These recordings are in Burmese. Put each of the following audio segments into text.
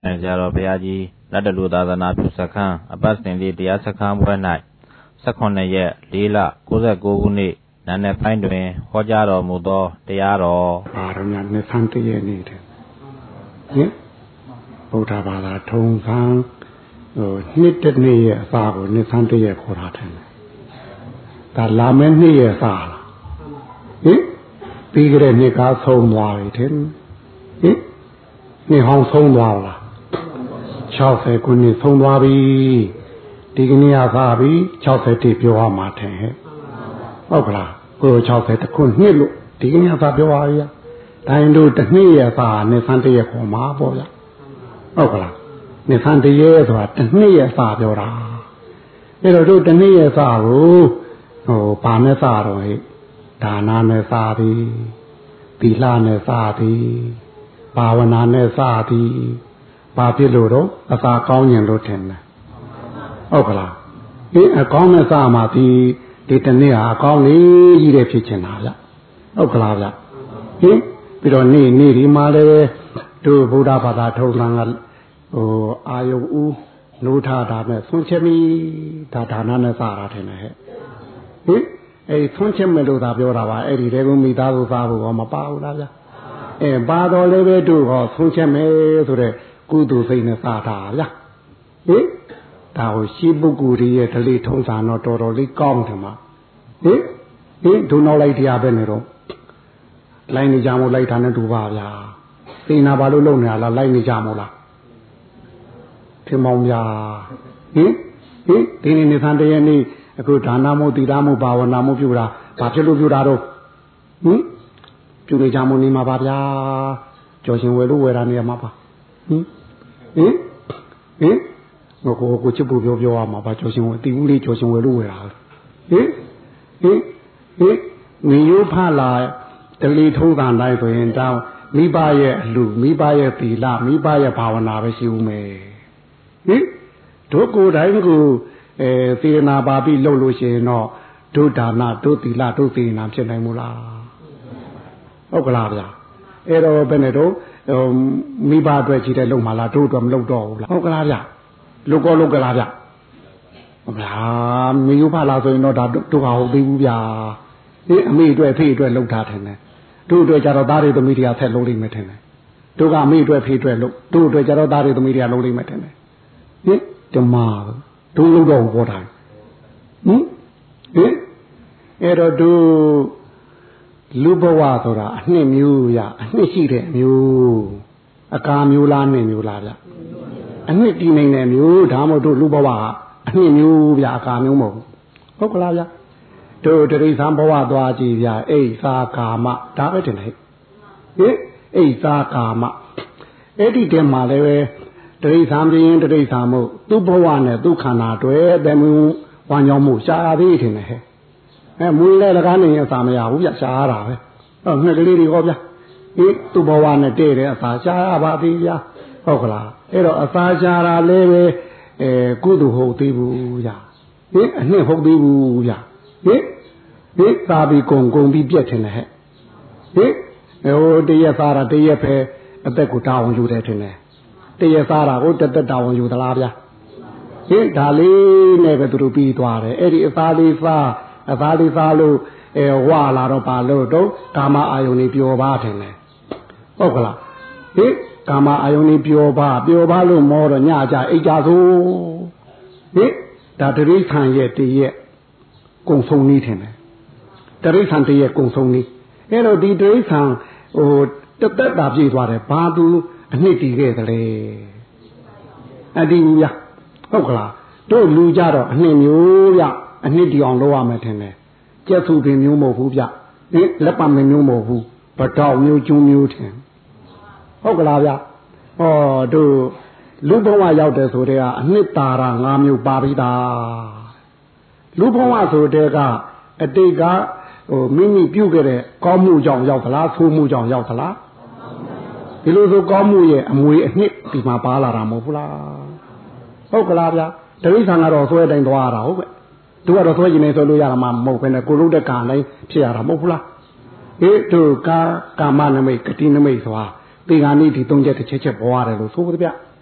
ဆရာတော်ဘုရားကြီးလက်တလူသာသနာပြုစခန်းအပတ်စဉ်လေးတရားစခန်းပွဲ၌18ရက်4လ69ခုနှစ်နံနက်ပိုင်းတွင်ဟောကြားတော်မူသောတရားတော်ပါရမီနှစ်ဆန်းတည့်နေ့တဲ့ဟင်ဗုဒ္ဓဘာသာထုံစံနှစ်တစ်နေ့ရဲ့အစာကိုနှစ်ဆန်းတည့်ရက်ခေါ်တာတယ်ဒါလာမယ့်နှစ်ရဲ့အစာလားဟင်ပြီးကြတဲ့နှစ်ကဆုံးသွားပြီတဲ့ဟင်နှစ်ဟောင်းဆုံးသွားလား60ခုနှစ်ဆုံးသွားပြီဒီကနေ့ကသာပြီ60တိပြောရမှာတယ်ဟဲ့ဟုတ်ကလားကို60ခုနှစ်လို့ဒီကနေ့ကသာပြောရရတိုင်းတို့တစ်နှစ်ရဲ့သာနှစ်ဆန်းတရက်ခေါ်မှာပေါ့ဗျဟုတ်ကလားနှစ်ဆန်းတရက်ဆိုတာတစ်နှစ်ရဲ့သာပြောတာအဲ့တော့တို့တစ်နှစ်ရဲ့သာကိုဘာနဲ့သာတော့ဟဲ့ဒါနနဲ့သာသည်သီလနဲ့သာသည်ဘာဝနာနဲ့သာသည်ဘာဖြစ်လို့တော့အသာကောင်းရင်လို့ထင်တယ်ဟုတ်ကလားအကောင်းနဲ့စမှာဒီတနေ့ဟာအကောင်းလေးကြီးတဲ့ဖြစ်ချင်တာဗျဟုတ်ကလားဗျပြီးတော့နေ့ဒီမှာလည်းတို့ဗုဒ္ဓဘာသာထုံးစံကအာယုဥနိုးထတာနဲ့ဆွန့်ချက်မိဒါနနဲ့စတာထင်တယ်ဟဲ့ဆွန့်ချက်မဲ့လို့သာပြောတာပါအဲ့ဒီတည်းကမိသားစုသားဖို့မပါဘူးလားဗျပါတော်လည်းပဲတို့ဟောဆွန့်ချက်မဲ့ဆိုတဲ့ကုသိုလ်စိတ်နဲ့စတာဗျာဒါကိုရှိပုဂ္ဂိုလ်ရဲ့ဓလေ့ထုံးစံတော့တော်တော်လေးကောင်းတယ်မှာဒုနောက်လိုက်တရားပဲနေတော့လိုက်နေကြမို့လိုက်တာနဲ့တူပါဗျာသိနာဘာလို့လုံနေရလားလိုက်နေကြမို့လားထင်မောင်ဗျာဒီနေ့နေသံတရနေ့အခုဒါနမို့သီလမို့ဘာဝနာမို့ပြုတာဘာဖြစ်လို့ပြုတာတော့ပြုနေကြမို့နေမှာပါဗျာကြော်ရှင်ဝယ်လို့ဝယ်တာနေရမှာပါကိုချစ်ဖို့ပြောရမှာပါကြော်ရှင်ဝယ်တီဦးလေးကြော်ရှင်ဝယ်လို့ဝယ်တာနေရိုးဖလာတလီထုံးတာတိုင်းဆိုရင်တောင်းမိဘရဲ့အလူမိဘရဲ့သီလမိဘရဲ့ဘာဝနာပဲရှိဦးမယ်တို့ကိုယ်တိုင်းကိုသေနာပါပြီးလှုပ်လို့ရှိရင်တော့တို့ဒါနတို့သီလတို့သေနာဖြစ်နိုင်မို့လားဟုတ်ကလားဗျာအဲ့တော့ဘယ်နဲ့တော့မိဘအတွက်ကြီးတဲ့လုံမှာလားတို့အတွက်မလုပ်တော့ဘူးလားဟုတ်ကလားဗျလုကလားဗျဟုတ်လားမယူဖလားဆိုရင်တော့ဒါတို့ကဟုတ်သေးဘူးဗျာအမေအတွက်ဖေးအတွက်လှုပ်ထားတယ်တို့အတွက်ကြတော့သားတွေသမီးတွေကဆက်လုံးလိမ့်မယ်ထင်တယ်တို့ကအမေအတွက်ဖေးအတွက်လှုပ်တို့အတွက်ကြတော့သားတွေသမီးတွေကလုံးလိမ့်မယ်ထင်တယ်ဓမ္မတို့လှုပ်တော့ဘောတာအဲ့တော့တို့လူဘဝဆိုတာအနှစ်မျိုးရအနှစ်ရှိတဲ့မျိုးအကာမျိုးလားနှစ်မျိုးလားဗျအနှစ်တည်နေတဲ့မျိုးဒါမှမဟုတ်တို့လူဘဝအနှစ်မျိုးဗျအကာမျိုးမဟုတ်ဟုတ်ကလားဗျတို့တရိษံဘဝသွားကြည့်ဗျအိသာကာမဒါပဲတင်တယ်အိသာကာမအဲ့ဒီတည်းမှာလည်းပဲတရိษံပြင်းတရိษံမို့သူ့ဘဝနဲ့သူ့ခန္ဓာတွေအတမူဝမ်းကြောင်းမှုရှားသေးတယ်နဲ့မွေးလဲလကားနေအစာမရဘူးဗျရှားရတာပဲငှက်ကလေးတွေဟောဗျသူ့ဘဝနဲ့တည့်တယ်အစာရှားရပါသေးဗျဟုတ်ကလားအဲ့တော့အစာရှားတာလည်းပဲကုသိုလ်ဟုတ်သေးဘူးဗျအနှစ်ဟုတ်သေးဘူးဗျသာပြီးကုံပြီးပြက်တင်တယ်ဟဲ့တရက်စားတာတရက်ပဲအသက်ကိုတာဝန်ယူတယ်တင်တယ်တရက်စားတာကိုတသက်တာဝန်ယူသလားဗျဒါလေးနဲ့ပဲသူတို့ပြီးသွားတယ်အဲ့ဒီအသားလေးစားလို့ဝါလာတော့ပါလို့တော့ကာမအာယုန်ကြီးပျော်ပါတယ်လေဟုတ်ကလားကာမအာယုန်ကြီးပျော်ပါလို့မောတော့ညကြအိတ်ကြဆိုဒါတရိษံရဲ့တရက်ကုံဆုံးနေတယ်တရိษံတရက်ကုံဆုံးနေအဲ့တော့ဒီတရိษံတသက်တာပြည့်သွားတယ်ဘာသူအနှစ်တည်ခဲ့တယ်လေအတည်ဘူးဗျဟုတ်ကလားတို့လူကြတော့အနှစ်မျိုးဗျအနှစ်တည်အောင်လုပ်ရမယ်ထင်တယ်ကျက်စုပင်မျိုးမဟုတ်ဘူးဗျလက်ပံမျိုးမဟုတ်ဘူးပတောက်မျိုးကျွန်းမျိုးထင်ဟုတ်ကလားဗျတို့လူဘဝရောက်တယ်ဆိုတဲ့ကအနှစ်သာရ၅မျိုးပါပြီးသားလူဘဝဆိုတဲ့ကအတိတ်ကမိမိပြုခဲ့တဲ့ကောင်းမှုကြောင့်ရောက်သလားဆိုးမှုကြောင့်ရောက်သလားဒီလိုဆိုကောင်းမှုရဲ့အမွေအနှစ်ဒီမှာပါလာတာမဟုတ်ဘူးလားဟုတ်ကလားဗျတရိษံကတော့ဆွဲတိုင်းသွားရတာဟုတ်ကဲ့တို့ကတော့ဆွဲကျင်နေဆိုလို့ရတာမှမဟုတ်ဘဲနဲ့ကိုလို့တဲ့ကံတိုင်းဖြစ်ရတာမဟုတ်ဘူးလားတို့ကာမနမိတ်ကတိနမိတ်ဆိုတာဒီကနေ့ဒီ၃ချက်တစ်ချက်ဘွားတယ်လို့ဆိုပါဗျ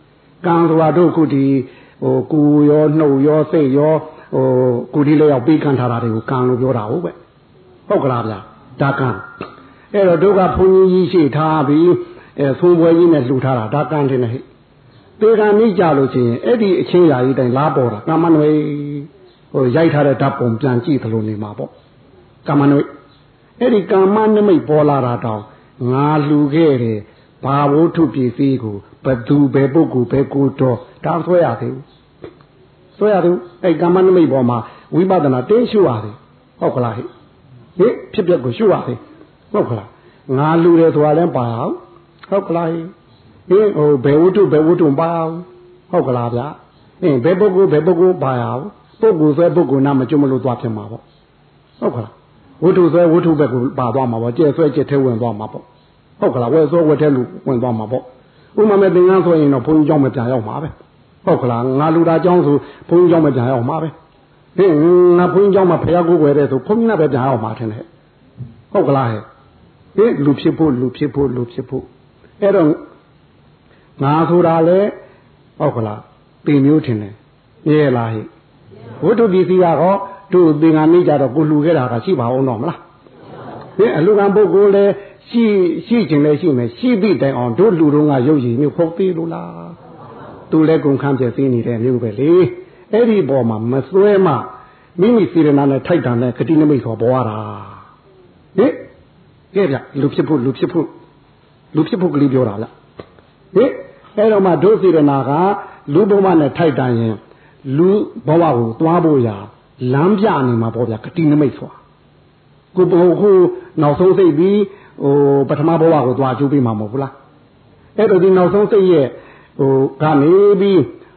ကံဆိုတာတို့ခုဒီကိုရောနှုတ်ရောစိတ်ရောကိုဒီလေးရောက်ပြီးခံထားတာတွေကိုကံလို့ပြောတာဟုတ်ပဲဟုတ်ကလားဗျာဒါကံအဲ့တော့တို့ကဘုန်းကြီးရှိထားပြီးသုံးပွဲကြီးနဲ့လှူထားတာဒါကံတင်နေဟဲ့ပေကံမိကြလို့ချင်းအဲ့ဒီအချင်းရာကြီးတိုင်းလားပေါ်တာကမ္မနွေရိုက်ထားတဲ့ဓာတ်ပုံပြန်ကြည့်သလိုနေမှာပေါ့ကမ္မနွေအဲ့ဒီကမ္မနမိတ်ပေါ်လာတာတောင်ငါလှူခဲ့တယ်ဘာဝတ္ထုပစ္စည်းကိုဘသူဘယ်ပုဂ္ဂိုလ်ဘယ်ကိုတော်ဒါဆွဲရသေးဘူးဆွဲရသေးဘူးအဲ့ကမ္မနမိတ်ပေါ်မှာဝိပဿနာတင်းရှုရသေးဟုတ်ကလားဟိဖြစ်ပျက်ကိုရှုရသေးဟုတ်ကလားငါလှူတယ်ဆိုတာလည်းပါအောင်ဟုတ်ကလားဟိဘယ်ဝတ္ထုဘယ်ဝတ္ထုပါအောင်ဟုတ်ကလားဗျာဘယ်ပုဂ္ဂိုလ်ဘယ်ပုဂ္ဂိုလ်ပါအောင်ပုဂ္ဂိုလ်ဆွဲပုဂ္ဂိုလ်နာမကျွတ်မလို့သွားဖြစ်မှာပေါ့ဟုတ်ကလားဝတ္ထုဆွဲဝတ္ထုဘက်ကိုပါသွားမှာပေါ့ကျဲဆွဲကျက်ထဲဝင်သွားမှာပေါ့ဟုတ်ကလားဝဲဆွဲဝက်ထဲလူဝင်သွားမှာပေါ့ဥမာမဲ့သင်္ကန်းဆိုရင်တော့ဘုန်းကြီးเจ้าမပြန်ရောက်မှာပဲဟုတ်ကလားငါလူသားเจ้าဆိုဘုန်းကြီးเจ้าမပြန်ရောက်မှာပဲငါဘုန်းကြီးเจ้าမှာဖျားကိုယ်ွယ်တဲ့ဆိုဘုန်းကြီးနဲ့ပဲပြန်ရောက်မှာထင်တယ်ဟုတ်ကလားဟဲ့လူဖြစ်ဖို့အဲ့တော့ငါဆိုတာလေဟုတ်ကလားပင်မျိုးထင်တယ်မြဲလားဟဲ့ဝတ္ထုပစ္စည်းကတော့တို့သင်္ကန်းမိကြတော့ကိုလှူခဲ့တာကရှိပါအောင်တော့မလားအလူကံပုဂ္ဂိုလ်လည်းရှိခြင်းလည်းရှိမယ်ရှိသည့်တိုင်အောင်တို့လူတို့ကရုပ်ရည်မျိုးဖုတ်သေးလို့လားသူလည်းကုန်ခန်းပြသိနေတဲ့မျိုးပဲလေအဲ့ဒီပေါ်မှာမစွဲမှမိမိစေရနာနဲ့ထိုက်တန်တဲ့ဂတိနမိတ်ဆိုပေါ်ရတာဟင်ကြည့်ဗျလူဖြစ်ဖို့ကလေးပြောတာလားဟင်အဲ့တော့မှတို့စေရနာကလူဘဝနဲ့ထိုက်တန်ရင်လူဘဝကိုသွားဖို့ရာလမ်းပြနေမှာပေါ့ဗျဂတိနမိတ်ဆိုတာကိုဘုခုနောက်ဆုံးစိတ်ပြီးပထမဘဝကိုသွားကျူးပြီးမှာမဟုတ်ဘူးလားအဲ့တော့ဒီနောက်ဆုံးစိတ်ရဲ့ကနေပြီး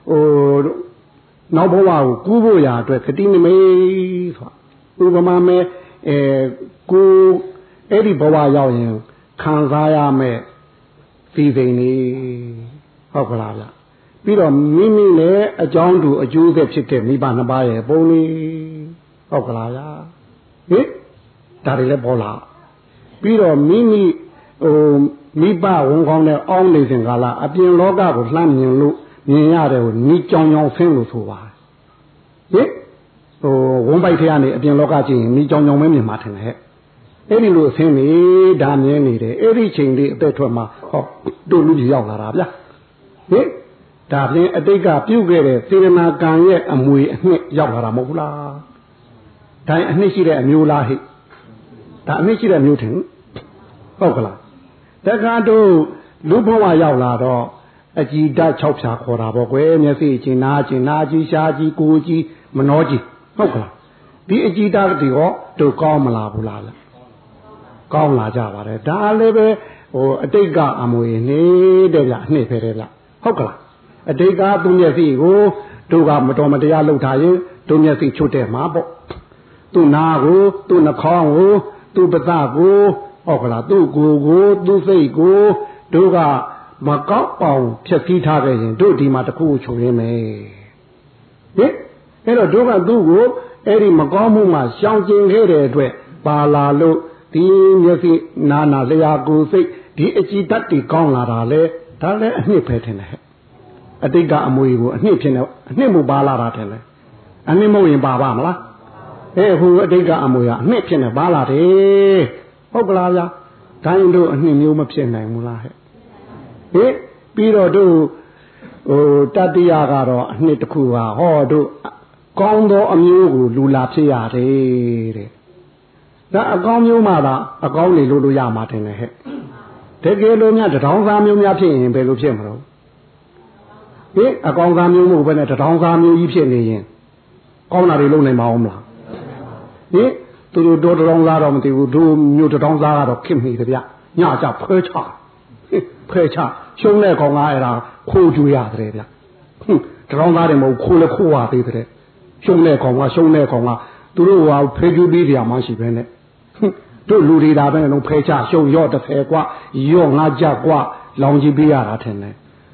နောက်ဘဝကိုကူးဖို့ရာအတွက်ဂတိနမိတ်ဆိုတာဥပမာမဲ့ကိုအဲ့ဒီဘဝရောက်ရင်ခံစားရမယ်စီစိန်နေဟုတ်ကလားဗျပြီးတော့မိမိနဲ့အကြောင်းတူအကျိုးသက်ဖြစ်တဲ့မိဘနှစ်ပါးရဲ့ပုံလေးဟုတ်ကလားဗျဟင်ဒါတွေလည်းပေါ်လာပြီးတော့မိဘဝန်ကောင်းတဲ့အောင်းနေစဉ်ကာလအပြင်လောကကိုလှမ်းမြင်လို့မြင်ရတယ်ကိုနီးကြောင်ဆင်းလို့ဆိုပါတယ်ဟင်ဝန်ပိုက်ထဲကနေအပြင်လောကကြည့်ရင်နီးကြောင်ပဲမြင်မှာထင်တယ်ဟဲ့အဲ့ဒီလိုအဆင်းနေဒါမြင်နေတယ်အဲ့ဒီချိန်လေးအသက်ထွက်မှာဟောတို့လူကြီးရောက်လာတာဗျာဟင်ဒါဖြင့်အတိတ်ကပြုတ်ခဲ့တဲ့စေရနာကံရဲ့အမွေအနှစ်ရောက်လာတာမဟုတ်ဘူးလားဒါအနှစ်ရှိတဲ့အမျိုးလားဟိဒါအနှစ်ရှိတဲ့မျိုးထင်ဟုတ်ကလားတခါတို့လူဘဝရောက်လာတော့အကြည်ဓာတ်6ဖြာခေါ်တာပေါ့ကွယ်မျက်စိချင်းနားချင်းနားကြီးရှားကြီးကိုယ်ကြီးမနှောကြီးဟုတ်ကလားဒီအကြည်ဓာတ်တွေရောတို့ကောင်းမလားဘူးလားကောင်းလာကြပါတယ်ဒါလည်းပဲအတိတ်ကအမွေနေတဲ့ဗျအနှစ်ပဲတဲ့ဗျဟုတ်ကလားအတိတ်ကသူမျက်စိကိုတို့ကမတော်မတရားလုပ်ထားရင်တို့မျက်စိချွတ်တဲ့မှာပေါ့သူ့နာကိုသူ့နှာခေါင်းကိုသူ့ပသကိုဟုတ်ကလားသူ့ကိုယ်ကိုသူ့စိတ်ကိုတို့ကမကောက်အောင်ဖြည့်ဆည်းထားခဲ့ရင်တို့ဒီမှာတခုချိုရင်းမယ်ဟင်အဲ့တော့တို့ကသူ့ကိုအဲ့ဒီမကောင်းမှုမှရှောင်ကျင်ခဲ့တဲ့အတွက်ပါလာလို့ဒီမျက်စိနာနာလျာကိုယ်စိတ်ဒီအကြည်တတ်တွေကောင်းလာတာလေဒါလည်းအနှစ်ပဲထင်တယ်အတိတ်ကအမွေကိုအနှစ်ဖြစ်နေအနှစ်မှုပါလာတာထင်တယ်အနှစ်မဟုတ်ရင်ပါပါမလားဟိုအတိတ်ကအမွေကအနှစ်ဖြစ်နေပါလာတယ်ဟုတ်ကလားဗျာဒါရင်တို့အနှစ်မျိုးမဖြစ်နိုင်ဘူးလားဟဲ့ပြီးတော့တို့တတိယကတော့အနှစ်တစ်ခုကဟောတို့ကောင်းသောအမျိုးကိုလူလာဖြစ်ရတယ်တဲ့ဒါအကောင်းမျိုးမှသာအကောင်းနေလို့ရမှာတယ်ဟဲ့တကယ်လို့များတထောင်စားမျိုးများဖြစ်ရင်ဘယ်လိုဖြစ်မလို့အကောင်းစားမျိုးမဟုတ်ဘဲနဲ့တထောင်စားမျိုးကြီးဖြစ်နေရင်ကောင်းတာတွေလုပ်နိုင်မှာအောင်မလားသူတို့တထောင်စားတော့မသိဘူးတို့မျိုးတထောင်စားကတော့ခင်မိတယ်ဗျညကြဖဲချရှုံးတဲ့ကောင်ကအဲ့ဒါခိုးကြွရတယ်ဗျတထောင်စားတယ်မဟုတ်ခိုးလဲခိုးရသေးတယ်ရှုံးတဲ့ကောင်ကသူတို့ကဖဲကြွပြီးကြမှရှိပဲနဲ့တို့လူတွေဒါပဲနဲ့လုံးဖဲချရှုံးရော့30กว่าရော့5ကြกว่าလောင်ကြည့်ပေးရတာထင်တယ်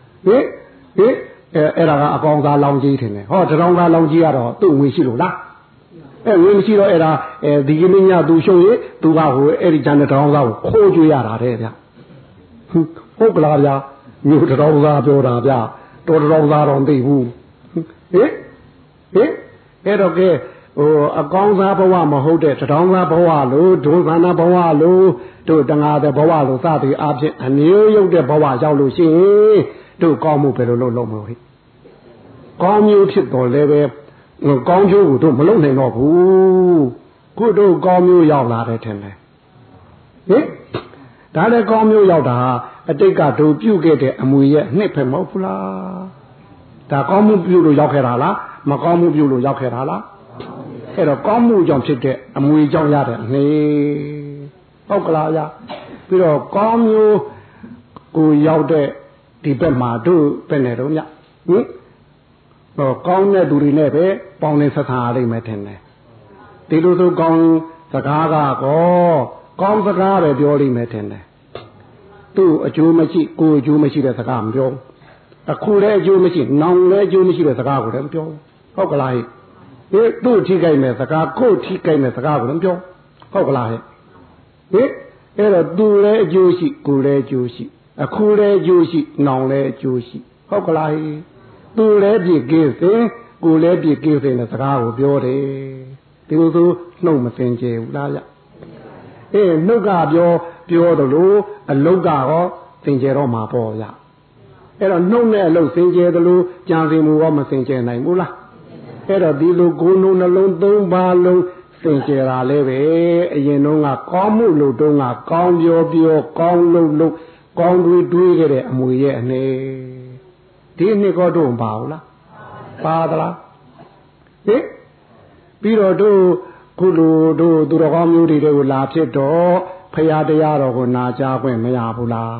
အဲ့ဒါကအကောင်သားလောင်ကြီးထင်တယ်ဟောတထောင်သားလောင်ကြီးကတော့သူ့ငွေရှိလို့လားငွေမရှိတော့အဲ့ဒါဒီကနေ့ညသူရှုံးရင်သူကဟိုအဲ့ဒီကျန်တဲ့တထောင်သားကိုခိုးကြွရတာတဲ့ဗျဟုတ်ကလားဗျာမြို့တထောင်သားပြောတာဗျတော်တော်သားတော့သိဘူးဟင်အဲ့တော့ကဲအကောင်းစားဘဝမဟုတ်တဲ့တောင်းစားဘဝလို့ဒုသနာဘဝလို့တို့တငါတဲ့ဘဝလို့စသည်အဖြစ်အမျိုးရုပ်တဲ့ဘဝရောက်လို့ရှိရင်တို့ကောင်းမှုပဲလို့လုပ်မလို့ဟိကောင်းမျိုးဖြစ်တော်လဲပဲကောင်းကျိုးကိုတို့မလုပ်နိုင်တော့ဘူးခုတို့ကောင်းမျိုးရောက်လာတယ်ထင်တယ်ဟင်ဒါလည်းကောင်းမျိုးရောက်တာအတိတ်ကတို့ပြုခဲ့တဲ့အမွေရဲ့နှစ်ဖက်မဟုတ်ဘူးလားဒါကောင်းမှုပြုလို့ရောက်ခဲ့တာလားမကောင်းမှုပြုလို့ရောက်ခဲ့တာလားအဲ့တော့ကောင်းမှုကြောင့်ဖြစ်တဲ့အမွေကြောင့်ရတဲ့နေဟုတ်ကလားဗျပြီးတော့ကောင်းမျိုးကိုရောက်တဲ့ဒီဘက်မှာတို့ပဲနေတော့ညဟင်ကောင်းတဲ့သူတွေနဲ့ပဲပေါင်းနေဆက်ဆံရလိမ့်မယ်ထင်တယ်ဒီလိုဆိုကောင်းစကားကောင်းစကားပဲပြောလိမ့်မယ်ထင်တယ်သူ့အကျိုးမရှိကိုယ်အကျိုးမရှိတဲ့စကားမပြောအခုလည်းအကျိုးမရှိနောင်လည်းအကျိုးမရှိတဲ့စကားကိုလည်းမပြောဟုတ်ကလားဟဲ့သူ့ထိကြိုက်မဲ့စကားကိုထိကြိုက်မဲ့စကားကိုလည်းမပြောဟုတ်ကလားဟဲ့အဲ့တော့သူလည်းအကျိုးရှိကိုယ်လည်းအကျိုးရှိအခုလည်းအကျိုးရှိနောင်လည်းအကျိုးရှိဟုတ်ကလားဟဲ့သူလည်းပြည့်ကင်းစင်ကိုလည်းပြည့်ကင်းစင်တဲ့စကားကိုပြောတယ်ဒီလိုဆိုနှုတ်မစင်ကြဘူးလားဗျနှုတ်ကပြောတယ်လို့အလုတ်ကရောစင်ကြတော့မှာပေါ့ဗျအဲ့တော့နှုတ်နဲ့အလုတ်စင်ကြတယ်လို့ကြံစင်မှုရောမစင်ကြနိုင်ဘူးလားအဲ့တော့ဒီလိုကိုယ်နှုတ်နှလုံးသုံးပါလုံးစင်ကြတာလည်းပဲအရင်တော့ကကောင်းမှုလို့တုန်းကကောင်းပြောကောင်းလို့ကောင်းတွေးခဲ့တဲ့အမွေရဲ့အနေဒီနှစ်ကောတို့မပါဘူးလားပါသလားပြီးတော့တို့ခုလိုတို့သူတော်ကောင်းမျိုးတွေကိုလာဖြစ်တော့ဖရာတရားတော်ကိုနာကြားခွင့်မရဘူးလား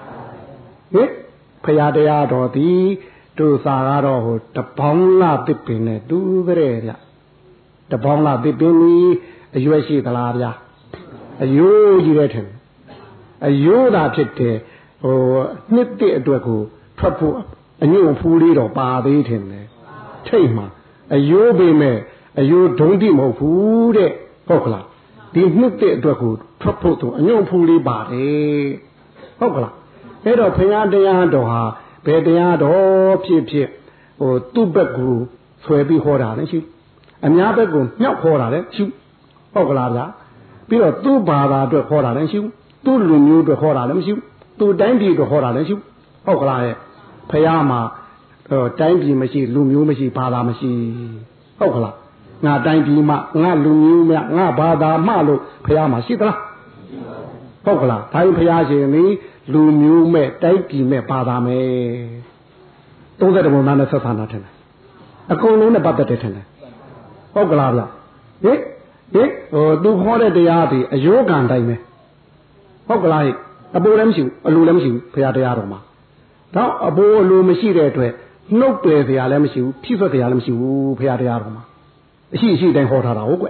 ဖရာတရားတော်ဒီတို့စာကတော့ဟိုတပေါင်းလာသစ်ပင်နဲ့တူတဲ့ဗျတပေါင်းလာသစ်ပင်ကြီးအရွယ်ရှိသလားဗျအယိုးကြီးတဲ့ထင်အယိုးသာဖြစ်တယ်ဟိုနှစ်တဲ့အတွက်ကိုထွက်ဖို့အညွန့်ဖူးလေးတော့ပါသေးတယ်ထိတ်မှာအယိုးပေမဲ့အယိုးဒုံးတိမဟုတ်ဘူးတဲ့ဟုတ်ကလားဒီနှစ်တဲ့အတွက်ကိုထွက်ဖို့တော့အညွန့်ဖူးလေးပါတယ်ဟုတ်ကလားအဲ့တော့ဘုရားတရားတော်ဟာဘယ်တရားတော်ဖြစ်ဟိုသူ့ဘက်ကိုဆွဲပြီးဟောတာလည်းရှိအများဘက်ကိုမြောက်ဟောတာလည်းရှိဟုတ်ကလားဗျာပြီးတော့သူ့ဘာသာအတွက်ဟောတာလည်းရှိသူ့လူမျိုးအတွက်ဟောတာလည်းမရှိသူ့တိုင်းပြည်အတွက်ဟောတာလည်းရှိဟုတ်ကလားရဲ့ဘုရားမှာတိုင်းပြည်မရှိလူမျိုးမရှိဘာသာမရှိဟုတ်ကလားငါတိုင်းပြည်မှငါလူမျိုးမှငါဘာသာမှလို့ဘုရားမှာရှိသလားဟုတ်ကလားဒါရင်ဘုရားရှင်นี่လူမျိုးမဲ့တိုင်းပြည်မဲ့ဘာသာမဲ့30ဘုံသားနဲ့ဆက်ဆံတာထင်တယ်အကုန်လုံးနဲ့ပတ်သက်တယ်ထင်တယ်ဟုတ်ကလားဗျသူခေါ်တဲ့တရားဒီအယောဂံတိုင်းပဲဟုတ်ကလားအပိုးလည်းမရှိဘူးအလိုလည်းမရှိဘူးဘုရားတရားတော်မှာတော့အပိုးအလိုမရှိတဲ့အတွက်နှုတ်ပယ်စရာလည်းမရှိဘူးဖြည့်ဆွတ်စရာလည်းမရှိဘူးဘုရားတရားတော်မှာအရှိတိုင်းဟောထားတာဟုတ်ကွ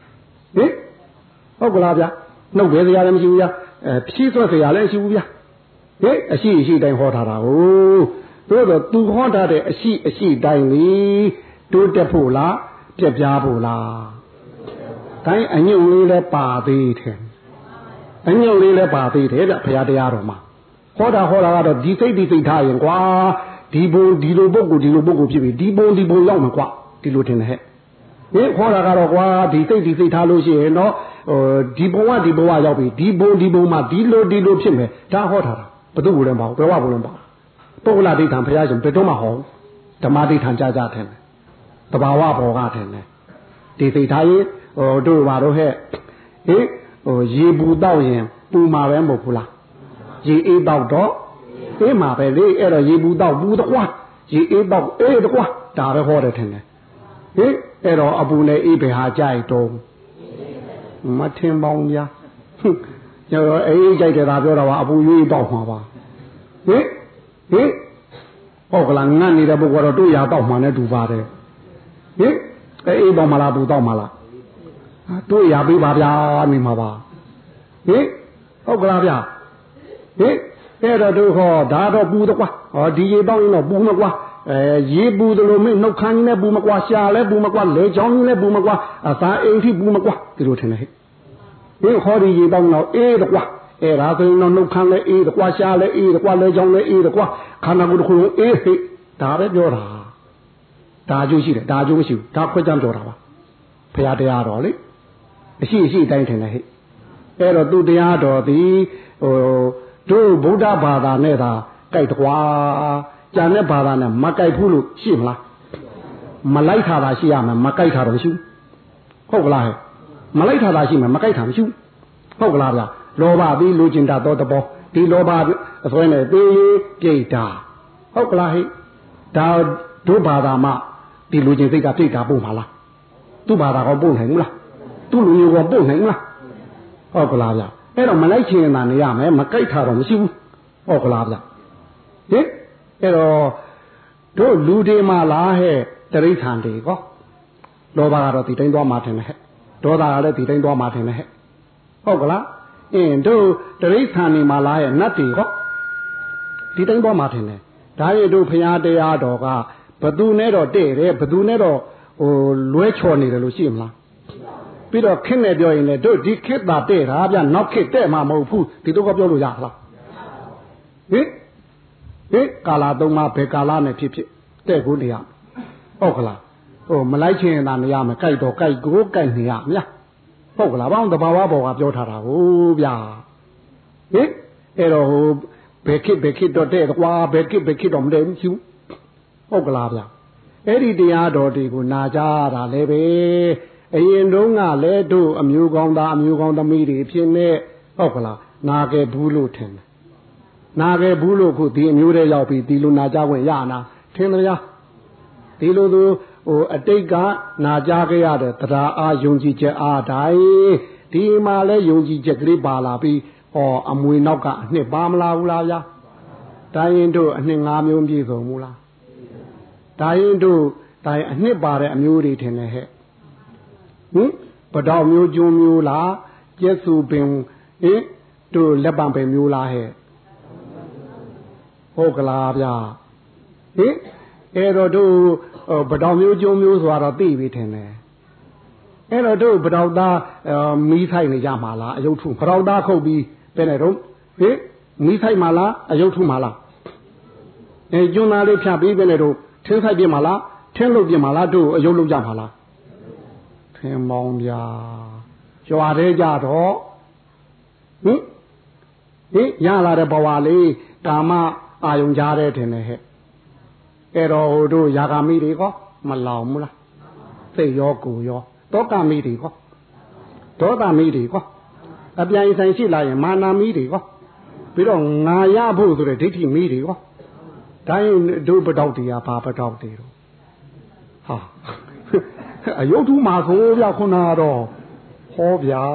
ဟုတ်ကလားဗျနှုတ်ပယ်စရာလည်းမရှိဘူးဗျဖြည့်ဆွတ်စရာလည်းမရှိဘူးဗျအရှိတိုင်းဟောထားတာဟုတ်တို့တော့သူဟောထားတဲ့အရှိတိုင်းလေတိုးတက်ဖို့လားပြက်ပြားဖို့လားတိုင်းအညွန့်လေးလည်းပါသေးတယ်အညွန့်လေးလည်းပါသေးတယ်ဗျဘုရားတရားတော်မှာဟောတာကတော့ဒီစိတ်ထားရင်ကွာဒီဘုံဒီလိုပုဂ္ဂိုလ်ဖြစ်ပြီဒီဘုံရောက်မှာကွာဒီလိုထင်တယ်ဟဲ့ဟောတာကတော့ကွာဒီစိတ်ထားလို့ရှိရင်တော့ဒီဘဝရောက်ပြီဒီဘုံမှာဒီလိုဖြစ်မယ်ဒါဟောထားတာဘယ်သူ့ကိုလည်းမပေါ့ဘယ်ဝဘုံလည်းမပေါ့ပုဂ္ဂလဒိဋ္ဌံဘုရားရှင်ဘယ်တော့မှဟောဓမ္မဒိဋ္ဌံကြားထင်တယ်တဘာဝဘောကထင်တယ်ဒီစိတ်ထားရင်တို့ပါတော့ဟဲ့ရေပူတော့ရင်ပူမှာပဲမဟုတ်ဘူးလားရေအေးတော့အေးမှာပဲလေအဲ့တော့ရေပူတော့ပူတကွာရေအေးတော့အေးတကွာဒါပဲဟောတယ်ထင်တယ်အဲ့တော့အပူနဲ့အေးဘယ်ဟာကြိုက်တော့မထင်ပေါင်းများကျွန်တော်အေးကြိုက်တယ်ဒါပြောတာပါအပူရွေးတော့မှာပါဟုတ်ကလားငတ်နေတဲ့ပုဂ္ဂိုလ်တော့တို့ရတော့မှနဲ့တူပါတယ်အေးတော့မလားပူတော့မလားတို့ရပေးပါဗျာနေမှာပါဟုတ်ကလားဗျာအဲ့တော့တို့ဟောဒါတော့ပူတော့ကွာဒီရေတော့ရင်တော့ပူမကွာရေပူတယ်လို့မင်းနှုတ်ခမ်းနဲ့ပူမကွာရှာလဲပူမကွာလေချောင်းနဲ့ပူမကွာအသာအိမ်ထိပူမကွာဒီလိုထင်တယ်ဟောဒီရေတော့တော့အေးတော့ကွာအဲ့ဒါဆိုရင်တော့နှုတ်ခမ်းလဲအေးတော့ကွာရှာလဲအေးတော့ကွာလေချောင်းလဲအေးတော့ကွာခန္ဓာကိုယ်တစ်ခုလုံးအေးဟိဒါပဲပြောတာဒါအကျိုးရှိတယ်ဒါအကျိုးမရှိဘူးဒါခွဲခြားပြောတာပါဘုရားတရားတော်လေအရှိတိုင်းထင်တယ်ဟဲ့အဲ့တော့သူတရားတော်သည်တို့ဗုဒ္ဓဘာသာနဲ့သာကြိုက်ကွာကျန်တဲ့ဘာသာနဲ့မကြိုက်ဘူးလို့ရှိမလားမလိုက်တာရှိရမယ်မကြိုက်တာတော့မရှိဘူးဟုတ်ကလားဟဲ့မလိုက်တာရှိမယ်မကြိုက်တာမရှိဘူးဟုတ်ကလားဗျာလောဘပြီးလူကျင်တာတော့တဘောဒီလောဘအစွဲနဲ့တေးပြိတ်တာဟုတ်ကလားဟဲ့ဒါတို့ဘာသာမှဒီလူကျင်စိတ်ကပြိတ်တာပို့မှာလားသူ့ဘာသာကောပို့နိုင်ဘူးလားသူ့လူမျိုးကောပို့နိုင်ဘူးလားဟုတ်ကလားဗျအဲ့တော့မလိုက်ချင်တာနေရမယ်မကြိုက်တာတော့မရှိဘူးဟုတ်ကလားဗျဟင်အဲ့တော့တို့လူတွေမှလားဟဲ့တရိษံတွေကောလောဘကတော့ဒီတိုင်းသွားမှထင်တယ်ဟဲ့ဒေါသကလည်းဒီတိုင်းသွားမှထင်တယ်ဟဲ့ဟုတ်ကလားတို့တရိษံတွေမှလားဟဲ့နတ်တွေကောဒီတိုင်းသွားမှထင်တယ်ဒါရဲ့တို့ဖရာတရားတော်ကဘသူနဲ့တော့တဲ့တယ်ဘသူနဲ့တော့လွဲချော်နေတယ်လို့ရှိမလားပြီးတော့ခစ်နဲ့ပြောရင်လည်းတို့ဒီခစ်သာတဲ့တာဗျနောက်ခစ်တဲ့မှမဟုတ်ဘူးဒီတော့ကပြောလို့ရလားဟင်ကာလာသုံးပါဘယ်ကာလာနဲ့ဖြစ်တဲ့ကိုနေရဟုတ်ကလားမလိုက်ချင်တာနေရမယ်ကြိုက်တော့ကြိုက်ကိုကြိုက်နေရမြဟုတ်ကလားဘာလို့တဘာဝဘောကပြောထားတာဟုတ်ဗျာဟင်အဲ့တော့ဘယ်ခစ်တော့တဲ့ကွာဘယ်ခစ်တော့မတဲ့ဘူးဟုတ်ကလားဗျာအဲ့ဒီတရားတော်တွေကိုနာကြတာလည်းပဲအရင်တုန်းကလည်းတို့အမျိုးကောင်းသားအမျိုးကောင်းသမီးတွေဖြစ်နေဟုတ်ကလားနာခဲ့ဘူးလို့ထင်တယ်နာခဲ့ဘူးလို့ခုဒီအမျိုးတွေရောက်ပြီးဒီလိုနာကြခွင့်ရနာထင်မလားဒီလိုသူအတိတ်ကနာကြခဲ့ရတဲ့တရားအားယုံကြည်ချက်အားတိုင်းဒီမှာလဲယုံကြည်ချက်ကလေးပါလာပြီးအမွေနောက်ကအနှစ်ပါမလားဘူးလားဗျာတိုင်းရင်တို့အနှစ်5မျိုးပြည့်စုံမူလားတိုင်းရင်တို့တိုင်းအနှစ်ပါတဲ့အမျိုးတွေထင်တယ်ဟဲ့ပတောက်မျိုးကျွန်းမျိုးလားကျက်စုပင်တို့လက်ပံပင်မျိုးလားဟဲ့ဟုတ်ကလားဗျာအဲ့တော့တို့ပတောက်မျိုးကျွန်းမျိုးဆိုတော့သိပြီထင်တယ်အဲ့တော့တို့ပတောက်သားမီးထိုက်နေကြမှာလားအယုတ်ထုပတောက်သားခုတ်ပြီးပဲနေတော့မီးထိုက်မှာလားအယုတ်ထုမှာလားကျွန်းသားလေးဖြတ်ပြီးပဲနေတော့ထင်းဆိုင်ပြမှာလားထင်းလုပ်ပြမှာလားတို့အယုတ်လုပ်ကြမှာလားထင်းမောင်းဗျာကြွားသေးကြတော့ရလာတဲ့ဘဝလေးကာမအာယုံကြားတဲ့ထင်တယ်ဟဲ့အဲ့တော့တို့ယာဂမိတွေကောမလောင်ဘူးလားစိတ်ရောကိုယ်ရောတောကမိတွေကောဒေါသမိတွေကောအပြိုင်ဆိုင်ရှိလာရင်မာနာမိတွေကောပြီးတော့ငါရဖို့ဆိုတဲ့ဒိဋ္ဌိမိတွေကောတိုင်းတို့ပတောက်တရားဘာပတောက်တွေတော့ဟာအယုတ်ထုမှာဆိုဗျခုနကတော့ဟောဗျာ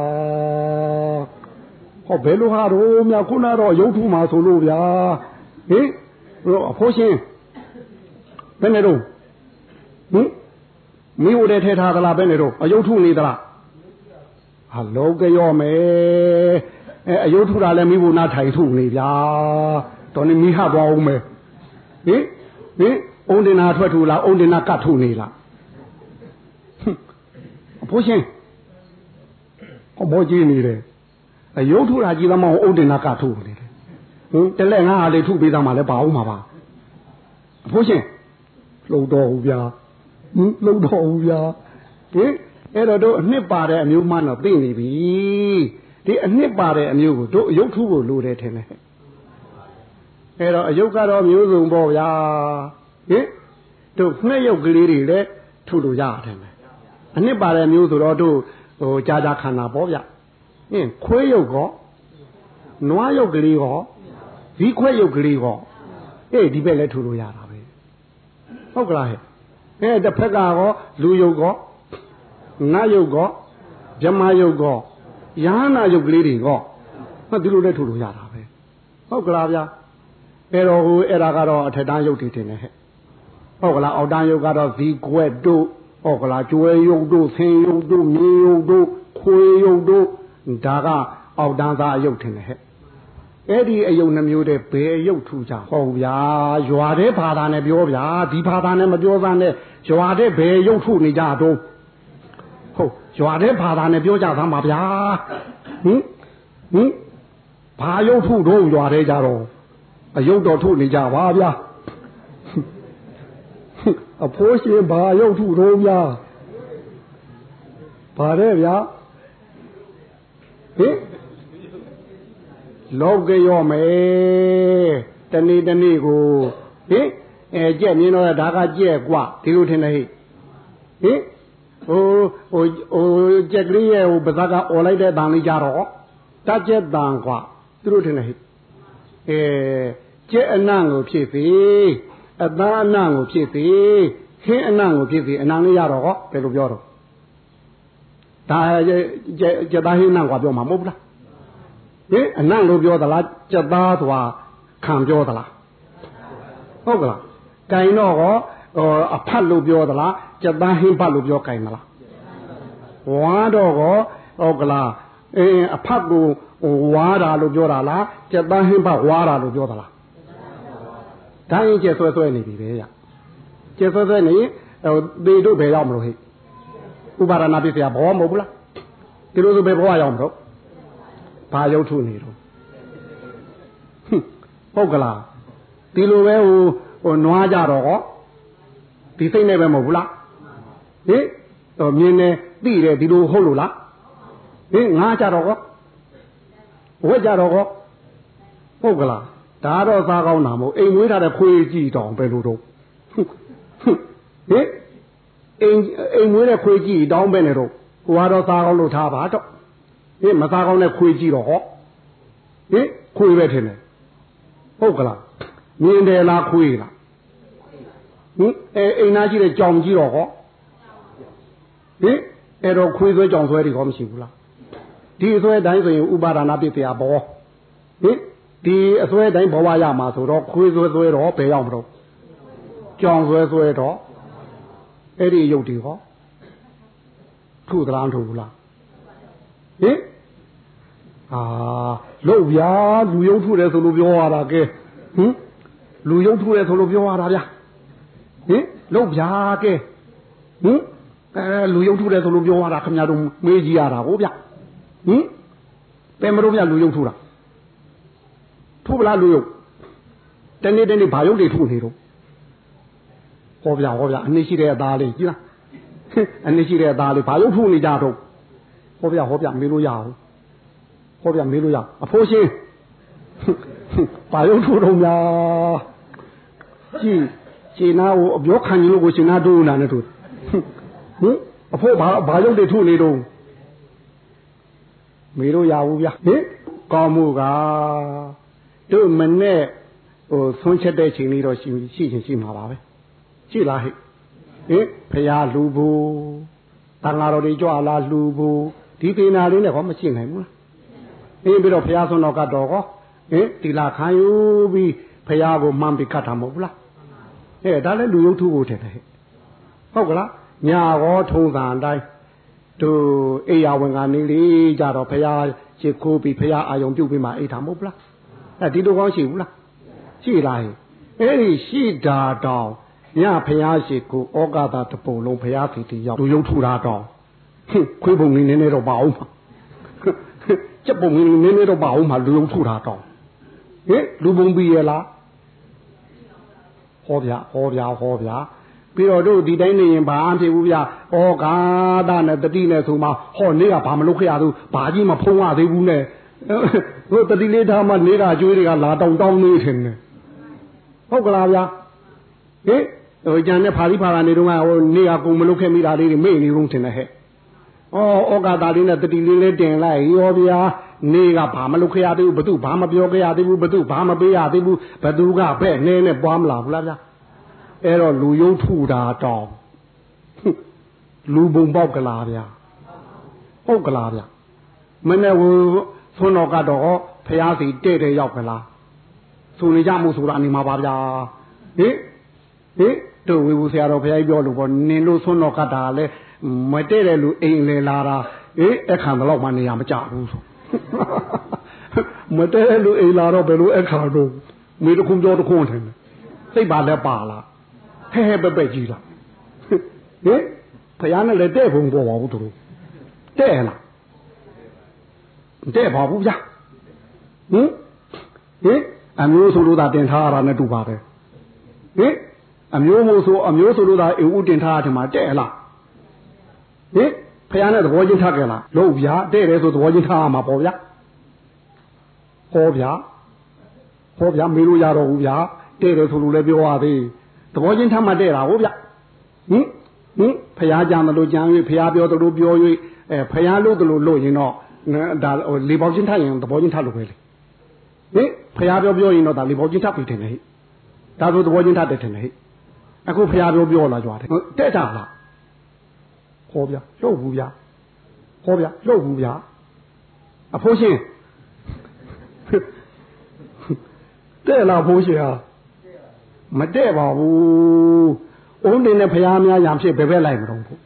ဟောဘယ်လိုဟာတော့မြခုနတော့အယုတ်ထုမှာဆိုလို့ဗျာအဖိုးရှင်ဘယ်နဲ့တော့မိဝတဲ့ထဲထားသလားဘယ်နဲ့တော့အယုတ်ထုနေသလားဟာလောကရောမယ်အယုတ်ထုတာလည်းမိဘနာထိုင်ထုနေဗျာတော်နေမိဟသွားအောင်မယ်အုံတင်နာထွက်ထူလားအုံတင်နာကတ်ထုနေလားအဖိုးရှင်ဘောကြီးနေတယ်အယုတ်ထုတာကြီးသမောအုံတင်နာကတ်ထုနေတယ်တလက်ငါဟာလေးထုပေးသားမှလည်းပါအောင်မှာပါအဖိုးရှင်လှုပ်တော်ဘူးဗျာလှုပ်တော်ဘူးဗျာအဲ့တော့တို့အနှစ်ပါတဲ့အမျိုးမှတော့သိနေပြီဒီအနှစ်ပါတဲ့အမျိုးကိုတို့အယုတ်ထုကိုလိုတယ်ထင်တယ်အဲ့တော့အယုတ်ကတော့မျိုးစုံပေါ့ဗျာတို့နှစ်ယုတ်ကလေးတွေလည်းထုလို့ရတယ်မယ်အနှစ်ပါတဲ့မျိုးဆိုတော့တို့ကြာကြာခန္ဓာပေါ့ဗျခွေးယုတ်ကောနွားယုတ်ကလေးကောဇီးခွဲယုတ်ကလေးကောဒီဘက်လည်းထုလို့ရတာပဲဟုတ်ကလားဟဲ့တစ်ဖက်ကကောလူယုတ်ကောနတ်ယုတ်ကောဗြဟ္မာယုတ်ကောယဟနာယုတ်ကလေးတွေကောဒီလိုလည်းထုလို့ရတာပဲဟုတ်ကလားဗျာအဲ့တော့အဲ့ဒါကတော့အထက်တန်းယုတ်တွေတင်တယ်ဟဲ့ဟုတ်ကလားအောက်တန်းယုတ်ကတော့ဇီးခွဲတို့ဟုတ်ကလားကျွဲယုတ်တို့ဆင်းယုတ်တို့မြေယုတ်တို့ခွေယုတ်တို့ဒါကအောက်တန်းသားအယုတ်တင်တယ်ဟဲ့အဲ့ဒီအယုတ်နှမျိုးတဲ့ဘယ်အယုတ်ထူကြဟုတ်ဗျာရွာတဲ့ဘာသာနဲ့ပြောဗျာဒီဘာသာနဲ့မပြောသားနဲ့ရွာတဲ့ဘယ်ရုပ်ထုနေကြတော့ဟုတ်ရွာတဲ့ဘာသာနဲ့ပြောကြသမ်းပါဗျာဘာရုပ်ထုတော့ရွာတဲ့ကြတော့အယုတ်တော်ထုနေကြပါဗျာအဖိုးရှင်ဘာရုပ်ထုတော့ဗျာဘာလဲဗျာဟင်လောကရောမယ်တနေ့တနေ့ကိုဟင်ကြက်မြင်တော့ဒါကကြက်กว่าဒီလိုထင်တယ်ဟိဟင်ဟိုကြက်ကလေးရဲ့ဟိုပါးစပ်ကអော်လိုက်တဲ့တန်လေးကြတော့တကြက်တန်กว่าသူတို့ထင်တယ်ဟိကြက်အနံ့ကိုဖြစ်စေအသားအနံ့ကိုဖြစ်စေခင်းအနံ့ကိုဖြစ်စေအနံ့လေးရတော့ဟောဘယ်လိုပြောတော့ဒါကြက်သားဟင်းအနံ့กว่าပြောမှာမဟုတ်ဘူးလားဟင်အနံ့လို့ပြောသလားကြက်သားဆိုတာခံပြောသလားဟုတ်ကလားကင်တော့ဟောအဖတ်လို့ပြောသလားကြက်သားဟင်းဖတ်လို့ပြောကင်မလားဝါတော့ဟောဟုတ်ကလားအဖတ်ကိုဝါတာလို့ပြောတာလားကြက်သားဟင်းဖတ်ဝါတာလို့ပြောသလားဒါရင်ကျက်ဆွဲနေပြီပဲရကျက်ဆွဲနေသေတို့ဘယ်ရောက်မလို့ဟိဥပါဒနာပြည့်စရာဘောမဟုတ်ဘူးလားဒီလိုဆိုဘယ်ဘောရောက်မလို့ဘာရုပ်ထုနေတော့ဟုတ်ကလားဒီလိုပဲဟိုနွားကြတော့ဟောဒီစိတ်နဲ့ပဲမဟုတ်ဘူးလားဟင်မြင်နေသိတယ်ဒီလိုဟုတ်လို့လားဟင်ငါကြတော့ဟောဝက်ကြတော့ဟောဟုတ်ကလားဒါတော့စားကောင်းတာမဟုတ်အိမ်မွေးထားတဲ့ခွေးကြည့်တောင်ပဲလို့တော့ဟင်အိမ်မွေးတဲ့ခွေးကြည့်တောင်းပဲနေတော့ဟိုကတော့စားကောင်းလို့ထားပါတော့ဟင်မစားကောင်းတဲ့ခွေးကြည့်တော့ဟောဟင်ခွေးပဲထင်တယ်ဟုတ်ကလားမြင်တယ်လားခွေးလားဟင်အိမ်သားကြည့်တဲ့ကြောင်ကြည့်တော့ဟောဟင်အဲ့တော့ခွေးဆွဲကြောင်ဆွဲတွေဟောမရှိဘူးလားဒီအစွဲတိုင်းဆိုရင်ဥပါဒနာပြည့်တရားဘောဟင်ဒီအစွဲတိုင်းဘဝရမှာဆိုတော့ခွေးဆွဲဆွဲတော့ဘယ်ရောက်မလို့ကြောင်ဆွဲဆွဲတော့အဲ့ဒီရုပ်တွေဟောထုသလားထုဘူးလားဟင်လို့ဗျာလူရုပ်ထုတယ်ဆိုလို့ပြောရတာကဲဟင်လူရုပ်ထုတယ်ဆိုလို့ပြောရတာဗျာဟင်လို့ဗျာကဲဟင်လူရုပ်ထုတယ်ဆိုလို့ပြောရတာခင်ဗျားတို့မေးကြည့်ရတာဟုတ်ဗျဟင်ဘယ်မလို့ဗျလူရုပ်ထုတာထုပလားလူရုပ်တနေ့ဘာရုပ်တွေထုနေတော့ဟောဗျာအနည်းရှိတဲ့အသားလေးကြည့်လားအနည်းရှိတဲ့အသားလေးဘာရုပ်ထုနေကြတော့ဟောဗျမေးလို့ရအောင်ဟောဗျမေးလို့ရအဖိုးရှင်ဘာရုပ်ထုတော့များကြည်နာကိုအပြောခံရင်လို့ကိုရှင်နာတို့နာနဲ့တို့ဟင်အဖိုးဘာရုပ်တွေထုနေတော့မေးလို့ရဘူးဗျဟင်ကောင်းမှုကတို့မနဲ့ဆွန့်ချက်တဲ့ချိန်လေးတော့ရှိမှာပါပဲရှိလားဟဲ့ဟင်ဖရာလူဘူးတန်ဃာတော်တွေကြွလာလူဘူးဒီပေနာလေးနဲ့ဟောမရှိနိုင်ဘူးလားပြီးတော့ဖရာဆွမ်းတော်ကတော့ဟောတီလာခံယူပြီးဖရာကိုမှန်ပြီးကတ်တာမဟုတ်ဘူးလားဒါလည်းလူရုပ်ထုကိုထည့်တယ်ဟုတ်ကလားညာရောထုံးစံအတိုင်းတို့အိယာဝင်ကနေလေးကြတော့ဖရာရှ िख ိုးပြီးဖရာအာယုံပြုတ်ပြီးမှအိတ်တာမဟုတ်ဘူးလားဒီလိုကောင်းရှိဘူးလားရှိလားအဲ့ဒီရှိတာတော့ညဖရာရှ िख ိုးဩကာသတပုံလုံးဖရာစီတီရောက်လူရုပ်ထုတာတော့ခွေးပုံနည်းနည်းတော့ပါအောင်ပါကျက်ပုံနည်းနည်းတော့ပါအောင်ပါလူရုပ်ထုတာတော့လူပုံပြီးရလားဟောဗျာပြီးတော့တို့ဒီတိုင်းနေရင်ဘာအဖြစ်ဘူးဗျဩကာသနဲ့တတိနဲ့ဆိုမှဟောနေကဘာမလုပ်ခဲ့ရသူဘာကြီးမဖုံးရသေးဘူးနဲ့တို့တတိလေးထားမှနေတာကျွေးတွေကလာတောင်းနေထင်တယ်ဟုတ်ကလားဗျာကြံတဲ့ဖာလိဖာလာနေတော့ဟိုနေကကုံမလုပ်ခဲ့မိတာလေးတွေမေ့နေလုံးထင်တယ်ဟဲ့ဩကာသလေးနဲ့တတိလေးတင်လိုက်ရောဗျာနေကဘာမလုပ်ခဲ့ရသေးဘူးဘသူဘာမပြောခဲ့ရသေးဘူးဘသူဘာမပေးရသေးဘူးဘသူကပဲ့နေနဲ့ပွားမလာဘူးလားဗျာအဲ့တော့လူရုပ်ထုတာတောင်းလူပုံပေါက်ကလားဗျာဟုတ်ကလားဗျာမနဲ့ဟိုဆွမ်းတော်ကတော့ဖျားစီတဲ့တဲ့ရောက်ကလားဆိုနေကြမှုဆိုတာအနေမှာပါဗျာဟင်တို့ဝေဘူးဆရာတော်ဘုရားကြီးပြောလို့ပေါ့နင်တို့ဆွမ်းတော်ကတာလဲမတဲ့တဲ့လူအိမ်လေလာတာအခါတော့မှနေရမကြဘူးဆိုမတဲ့တဲ့လူအိမ်လာတော့ဘယ်လိုအခါတော့မေတခုပြောတခုထင်တယ်စိတ်ပါလဲပါလားဟဲပဲကြီးလားဘုရားနဲ့လည်းတဲ့ဘုံပေါ်ပါဘူးသူတို့တဲ့လားတဲ့ပါဘူးဗျာအမျိုးဆိုလို့သာတင်ထားရတာနဲ့တူပါပဲအမျိုးမို့ဆိုအမျိုးဆိုလို့သာဥတင်ထားတယ်မှာတဲ့လားဟင်ဖះနဲ့သဘောချင်းထားကြလားလို့ဗျာတဲ့တယ်ဆိုသဘောချင်းထားရမှာပေါ့ဗျာဟောဗျာမေးလို့ရတော့ဘူးဗျာတဲ့တယ်ဆိုလို့လည်းပြောရသေးသဘောချင်းထားမှတဲ့တာဟုတ်ဗျဟင်ဖះကြံတယ်လို့ကြံ၍ဖះပြောတယ်လို့ပြော၍ဖះလို့တယ်လို့ရင်တော့ဒါလေပေါချင်းထားရင်သဘောချင်းထားလို့ပဲလေဟင်ဖះပြောရင်တော့ဒါလေပေါချင်းထားပြီတယ်ဟဲ့ဒါဆိုသဘောချင်းထားတယ်တယ်ဟဲ့အခုဖះပြောလာကြတယ်တဲ့တာလားဟောဗျာရုပ်ဘူးဗျာဟောဗျာရုပ်ဘူးဗျာအဖိုးရှင်တဲ့လားဖိုးရှင်ဟာမတဲ့ပါဘူးအုံးတင်နဲ့ဖះများရံဖြစ်ဘယ်ဘက်လိုက်မလို့ဖို့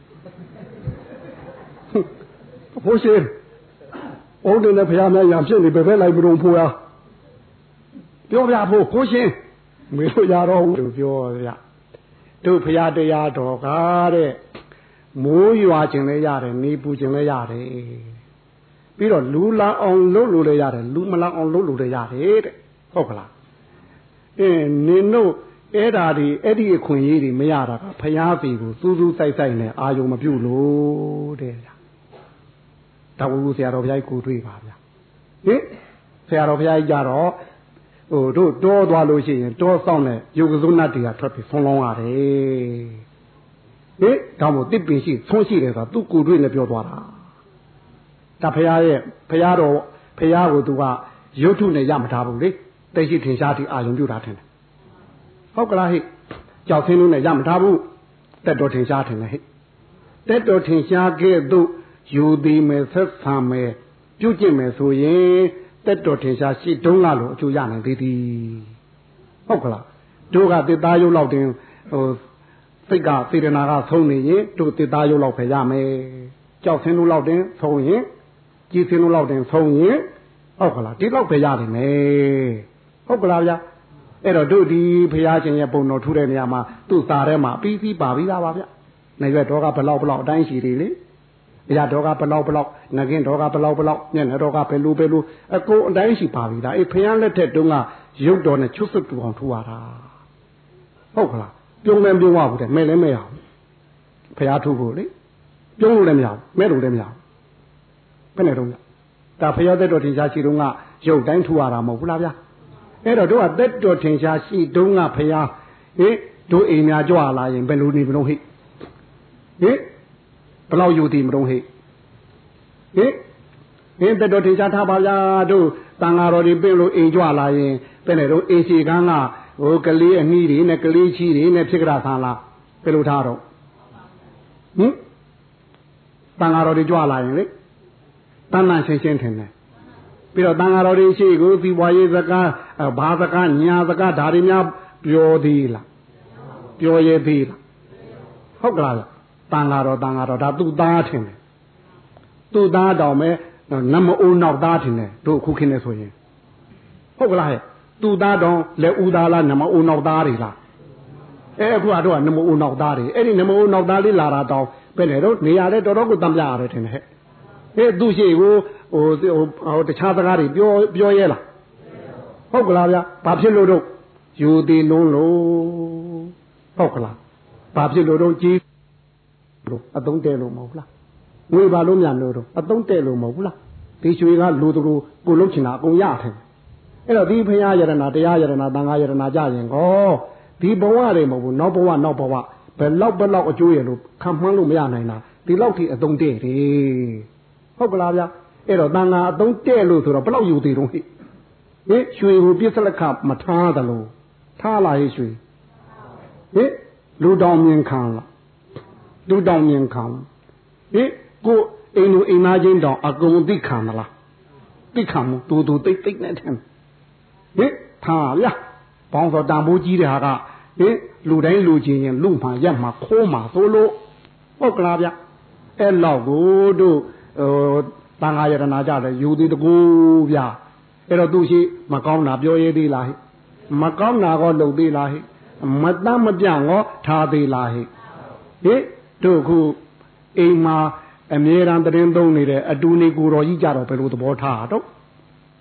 အဖိုးရှင်အုံးတင်နဲ့ဖះများရံဖြစ်နေဘယ်ဘက်လိုက်မလို့ဖို့လားပြောပြဖိုးရှင်မေးလို့ရတော့ဘူးလို့ပြောဗျာတို့ဖះတရားတော်ကားတဲ့မိုးရွာခြင်းလည်းရတယ်နေပူခြင်းလည်းရတယ်ပြီးတော့လူလာအောင်လုပ်လို့လည်းရတယ်လူမလာအောင်လုပ်လို့လည်းရတယ်တဲ့ဟုတ်ကလားနင်တို့အဲ့ဓာဒီအဲ့ဒီအခွင့်အရေးတွေမရတာကဖျားပြီကိုစူးစူးစိုက်စိုက်နဲ့အာယုံမပြုတ်လို့တဲ့ဗျာဒါဝူဆရာတော်ဘုရားကိုတွေ့ပါဗျာဟင်ဆရာတော်ဘုရားကြီးကြတော့တို့တောသွားလို့ရှိရင်တောဆောင်တဲ့ယုတ်ကစုနတ်တွေကထွက်ပြီးဆုံးလောင်းရတယ်ဟင်ဒါမို့တစ်ပင်ရှိဆုံးရှိတယ်ဆိုတာသူ့ကိုယ်တွေ့နဲ့ပြောသွားတာဒါဖရာရဲ့ဖရာတော်ဖရာကိုသူကရုပ်ထုနဲ့ရမထားဘူးလေတိတ်ရှိထင်ရှားဒီအာယုံပြုတာထင်တယ်ဟုတ်ကလားဟိကြောက်ဆင်းလို့နဲ့ရမထားဘူးတက်တော်ထင်ရှားထင်တယ်ဟိတက်တော်ထင်ရှားခဲ့သို့ယူသည်မယ်ဆက်ဆံမယ်ပြုကျင့်မယ်ဆိုရင်တက်တော်ထင်ရှားရှိတုံးလာလို့အကျိုးရနိုင်သေးသည်ဟုတ်ကလားတို့ကတစ်သားရုပ်လောက်တင်စိတ်ကစေတနာကဆုံးနေရင်တို့တစ်သားရုပ်လောက်ပဲရမယ်ကြောက်ဆင်းလို့လောက်တင်ဆုံးရင်ကြည်ဆင်းလို့လောက်တင်ဆုံးရင်ဟုတ်ကလားဒီလောက်ပဲရတယ်မယ်ဟုတ်ကလားဗျာအဲ့တော့တို့ဒီဘုရားရှင်ရဲ့ပုံတော်ထူတဲ့နေရာမှာသူ့စာထဲမှာပြီးပါပြီးသားပါဗျနေရွက်တော်ကဘလောက်အတိုင်းရှိသေးလေအရာတော်ကဘလောက်ငကင်းတော်ကဘလောက်မျက်နှာတော်ကဘယ်လိုအကုန်အတိုင်းရှိပါပြီလားအေးဘုရားလက်ထက်တုန်းကရုပ်တော်နဲ့ချွတ်စွတ်တူအောင်ထူရတာဟုတ်ကလားပြုံးလည်းပြုံးရဘူးတဲ့မဲ့လည်းမဲ့ရဘူးဘုရားထူဖို့လေပြုံးလို့လည်းမရဘူးမဲ့လို့လည်းမရဘူးဘယ်နဲ့တော့ဒါဘုရားသက်တော်ထင်ရှားရှိတုန်းကရုပ်တိုင်းထူရတာမဟုတ်ဘူးလားဗျာအဲ့တော့တို့ကသက်တော်ထင်ရှားရှိတုန်းကဘုရားဟင်တို့အိမ်များကြွလာရင်ဘယ်လိုနေမလို့ဟိဟင်ဘလောက်ယူသည်မလို့ဟိဟင်သက်တော်ထင်ရှားထားပါဗျာတို့တန်ဃာတော်တွေပြင်လို့အိမ်ကြွလာရင်ဘယ်နဲ့တော့အိမ်ရှိကန်းကဟိုကလေးအနှီးတွေနဲ့ကလေးချီတွေနဲ့ဖြစ်ကြတာဆန်းလားဘယ်လိုထားတော့ဟင်တန်ဃာတော်တွေကြွလာရင်လေတန်တန်ရှင်းရှင်းထင်တယ်ပြီးတော့တန်ဃာတော်တွေရှိကိုသီပွားရေးစကားဘာစကားညာစကားဒါတွေများပြောသေးလားပြောရသေးလားဟုတ်ကလားတန်ဃာတော်ဒါသူ့သားထင်တယ်သူ့သားတောင်မဲ့နမအိုးနောက်သားထင်တယ်တို့အခုခင်းနေဆိုရင်ဟုတ်ကလားဟဲ့သူ့သားတောင်လက်ဦးသားလားနမအိုးနောက်သားတွေလားအခုကတော့နမအိုးနောက်သားတွေအဲ့ဒီနမအိုးနောက်သားလေးလာတာတောင်ပဲလေတော့နေရာလဲတော်တော်ကိုတမ်းပြရတယ်ထင်တယ်ဟဲ့သူ့ရှိကိုဟိုတခြားစကားတွေပြောရဲလားဟုတ်ကလားဗျာဘာဖြစ်လို့တော့ယူသေးလုံးလို့ဟုတ်ကလားဘာဖြစ်လို့တော့ကြီးလို့အသုံးတဲလို့မဟုတ်လားငွေပါလို့မြန်လို့တော့အသုံးတဲလို့မဟုတ်လားဒီရွှေကလူသူကိုလုံးချင်တာအကုန်ရထင်အဲ့တော့ဒီဘုရားယရနာတရားယရနာသံဃာယရနာကြရင်ဟောဒီဘဝတွေမဟုတ်ဘူးနောက်ဘဝဘယ်လောက်အကျိုးရလို့ခံမှန်းလို့မရနိုင်တာဒီလောက်ထိအသုံးတဲ့တယ်ဟုတ်ကလားဗျာအဲ့တော့တန်ဃာအသုံးတဲ့လို့ဆိုတော့ဘယ်လောက်ယူသေးတော့ဟိရွှေကိုပြစ်စလက်ခမထားသလိုထားလာရဲ့ရွှေလူတောင်မြင်ခံလားလူတောင်မြင်ခံကိုအိမ်လူအိမ်သားချင်းတောင်အကုန်သိခံမလားသိခံမှုတူတိတ်နဲ့ထင်ထားဗျာဘောင်းစောတန်ဖိုးကြီးတဲ့ဟာကလူတိုင်းလူချင်းရင်လူမှရက်မှခိုးမှသို့လို့ဟုတ်ကလားဗျအဲ့လောက်ကိုတို့တန်ဃာယတနာကြတယ်ယူသည်တကူဗျာအဲ့တော့သူရှိမကောင်းတာပြောရသေးလားဟိမကောင်းတာကောလုပ်သေးလားဟိမတမ်းမပြန့်ကောထားသေးလားဟိတို့ခုအိမ်မှာအမြဲတမ်းသတင်းသုံးနေတဲ့အတူနေကိုတော်ကြီးကြတော့ဘယ်လိုသဘောထားတော့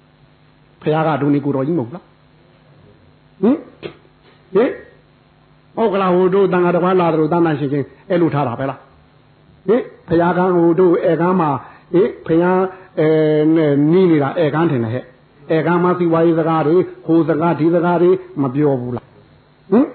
ဖခင်ကအတူနေကိုတော်ကြီးမဟုတ်လားဩဟုတ်ကလားဟိုတို့တန်ဃာတော်လာတို့တန်တန်ရှင်းရှင်းအဲ့လိုထားတာပဲလားဟင်ဖရာကန်းဟိုတို့ဧကန်းမှာဖရာနီးနေတာဧကန်းထင်တယ်ဟဲ့ဧကန်းမှာစီဝါရေးစကားတွေဟိုစကားဒီစကားတွေမပြောဘူးလားဟင်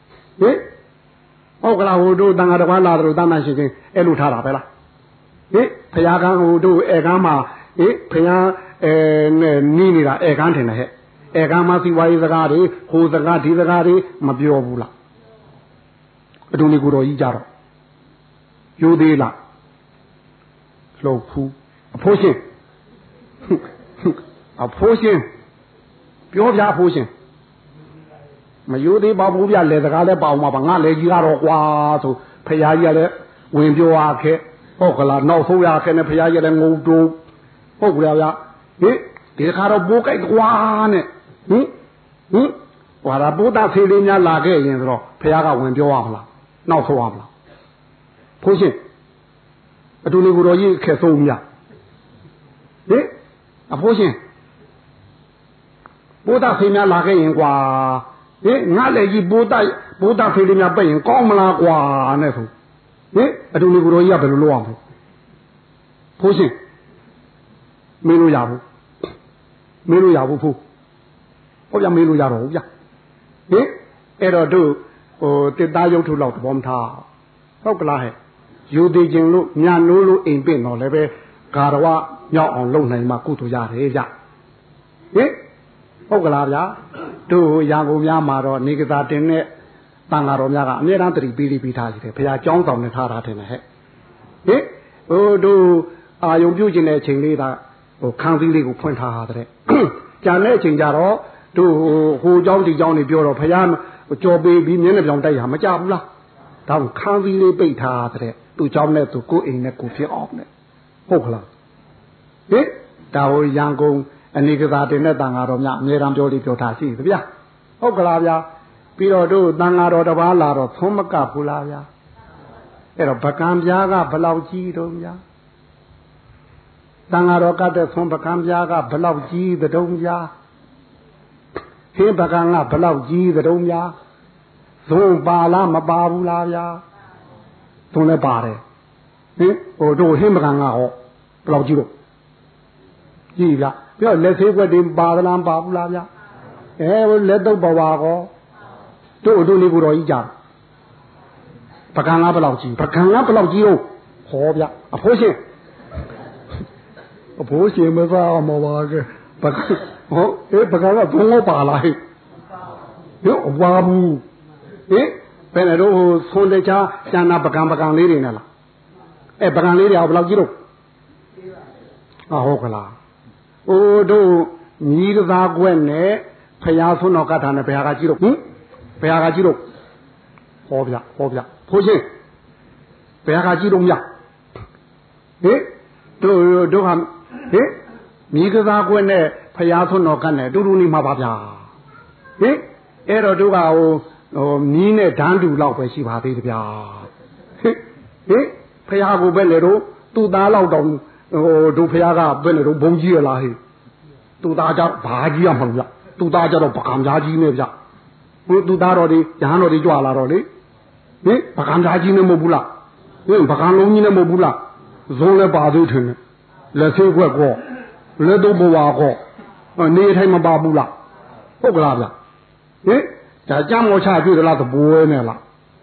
ဟုတ်ကလားဟိုတို့တန်ဃာတော်လာတို့တန်တန်ရှင်းရှင်းအဲ့လိုထားတာပဲလားဖရာကန်းဟိုတို့ဧကန်းမှာဖရာနီးနေတာဧကန်းထင်တယ်ဟဲ့ဧကန်းမှာစီဝါရေးစကားတွေဟိုစကားဒီစကားတွေမပြောဘူးလားအတူလေးကိုတော်ကြီးကြတော့ယူသေးလားလှုပ်ဖူးအဖိုးရှင်အဖိုးရှင်ပြောပြအဖိုးရှင်မယူသေးပါဘူးဗျလေစကားလည်းပေါအောင်ပါငါလေကြီးကတော့ကွာဆိုဖရာကြီးကလည်းဝင်ပြောရခဲ့ဟုတ်ကလားနောက်ဆိုးရခဲ့နဲ့ဖရာကြီးလည်းငုံတူဟုတ်ကလားဗျဒီခါတော့ပိုးကြိုက်ကွာနဲ့ဟွာတာပိုးတာဖေးလေးများလာခဲ့ရင်ဆိုတော့ဖရာကဝင်ပြောရမလားနောက်ဆိုးရမလားဖိုးရှင်အတူလေးကိုတော်ကြီးခက်ဆုံးမြအဖိုးရှင်ပိုးတာဖေးများလာခဲ့ရင်ကွာငါလည်းကြီးပိုးတာဖေးလေးများပိတ်ရင်ကောင်းမလားကွာနဲ့ဆိုအတူလေးကိုတော်ကြီးကဘယ်လိုလုပ်အောင်ဖိုးရှင်မေးလို့ရဘူးမေးလို့ရဘူးဖိုးဟုတ်ပြမေးလို့ရတော့ဘူးဗျအဲ့တော့တို့တစ်သားရုပ်ထုလောက်သဘောမထားဟုတ်ကလားဟဲ့ယူသေးခြင်းလို့ညနိုးလို့အိမ်ပင့်တော့လည်းပဲဂါရဝမြောက်အောင်လုပ်နိုင်မှကုသိုလ်ရတယ်ဗျဟုတ်ကလားဗျာတို့ရာကုန်များမှာတော့နေကသာတင်တဲ့တန်ဃာတော်များကအမြဲတမ်းတတိပြီးထားရှိတယ်ဘုရားကျောင်းဆောင်နဲ့ထားတာတင်တယ်ဟဲ့တို့အာယုံပြုတ်ခြင်းတဲ့အချိန်လေးကခန်းစည်းလေးကိုဖွင့်ထားတဲ့ကြံတဲ့အချိန်ကြတော့တို့ဟိုเจ้าဒီเจ้าနေပြောတော့ဘုရားကြော်ပေးပြီးမြင်းနဲ့ပြောင်တိုက်ရမကြဘူးလားဒါခန်းစည်းလေးပိတ်ထားတဲ့သူเจ้าနဲ့သူကိုယ်အိမ်နဲ့ကိုဖြစ်အောင်နဲ့ဟုတ်ကလားဒါဟိုရန်ကုန်အနေကစားတင်တဲ့တန်ဃာတော်များအမြဲတမ်းပြောလေးပြောထားရှိသဗျာဟုတ်ကလားဗျာပြီးတော့တို့တန်ဃာတော်တစ်ပါးလာတော့သုံးမကဘူးလားဗျာအဲ့တော့ပကံပြားကဘလောက်ကြီးတော့ဗျာတန်ဃာတော်ကတဲ့သုံးပကံပြားကဘလောက်ကြီးတုံးဗျာဟင်းပကံကဘလောက်ကြီးတုံးဗျာဇုံပါလားမပါဘူးလားဗျာသုံးလည်းပါတယ်ဟိုတို့ဟင်းပကံကဟောဘလောက်ကြီးတော့ကြီးဗျာပြောလက်သေးွက်တွေပါသလားပါဘူးလားဗျာလက်တော့ဘဝကောတို့လေးကိုတော်ကြီးကြပကံကဘလောက်ကြီးပကံကဘလောက်ကြီးတော့ဟောဗျာအဖိုးရှင်မစားအောင်မပါကပကံပကံကဘုံတော့ပါလားဟဲ့အဝါဘူးဘယ်နဲ့တော့ဆွန်တချာကျန်တာပကံလေးတွေနဲ့လားပကံလေးတွေဘလောက်ကြီးတော့ဟုတ်ကလားတို့ညီတသားကွက်နဲ့ဖရာဆွန်းတော်ကထာနဲ့ဘယ်ဟာကကြီးတော့ဘယ်ဟာကကြီးတော့ဟောဗျဖိုးရှင်ဘယ်ဟာကကြီးတော့မြတို့ဟာညီတသားကွက်နဲ့ဖရာဆွန်းတော်ကနဲ့တူတူနေမှာပါဗျာအဲ့တော့တို့ကဟိုနီးနဲ့ဓာန်တူလောက်ပဲရှိပါသေးတယ်ဗျာဖရာကိုပဲလေတို့သူ့သားလောက်တောင်တို့ဖရာကပဲလေတို့ဘုံကြီးရလားဟဲ့သူ့သားကြဘာကြီးရမှာဗျသူ့သားကြတော့ပကံသားကြီးနဲ့ဗျသူ့သားတော်ဒီရဟန်းတော်ဒီကြွလာတော့လေပကံသားကြီးနဲ့မဟုတ်ဘူးလားပကံလုံးကြီးနဲ့မဟုတ်ဘူးလားဇုံးလည်းပါသေးတယ်လက်သေးခွက်ကောလက်တော့ဘဝကောနေထိုင်မပါဘူးလားဟုတ်ကလားဗျဒါကြမ်းမောချတွေ့သလားသဘိုးနဲ့လား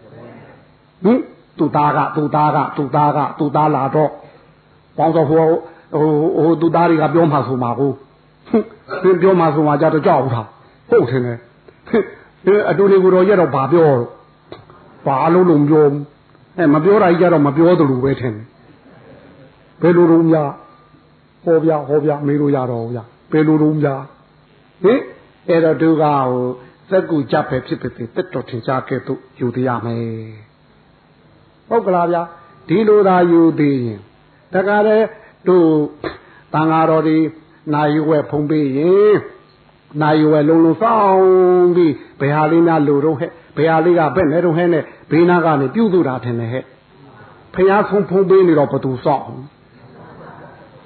သူ့သားလာတော့ပေါင်းတော့ဟိုသူ့သားတွေကပြောမှဆိုမှာကိုပြောမှဆိုမှာကြတော့ကြောက်တာဟုတ်တယ်နဲ့အတူလေးကိုတော့ရတော့ဘာပြောတော့ဘာလို့လုံးပြောမပြောတာကြီးကြတော့မပြောသလိုပဲထင်ဘယ်လိုလုံးများဟောပြမေးလို့ရတော့ဗျဘယ်လိုလုံးများအဲ့တော့သူကစက်ကူကြပဲဖြစ်တက်တော်ထင်ရှားခဲ့သူယူသေးရမယ်ဟုတ်ကလားဗျဒီလိုသာယူသေးရင်တခါတည်းတို့တန်ဃာတော်ဒီနိုင်ဝဲဖုံးပေးရင်နိုင်ဝဲလုံးစောင်းပြီးဘယ်ဟာလေးများလိုတော့ဟဲ့ဘယ်ဟာလေးကဘက်နဲ့တော့ဟဲ့နဲ့ဘေးနာကနေပြုစုတာထင်တယ်ဟဲ့ဖျားဖုံးပေးနေတော့ဘသူစောင့်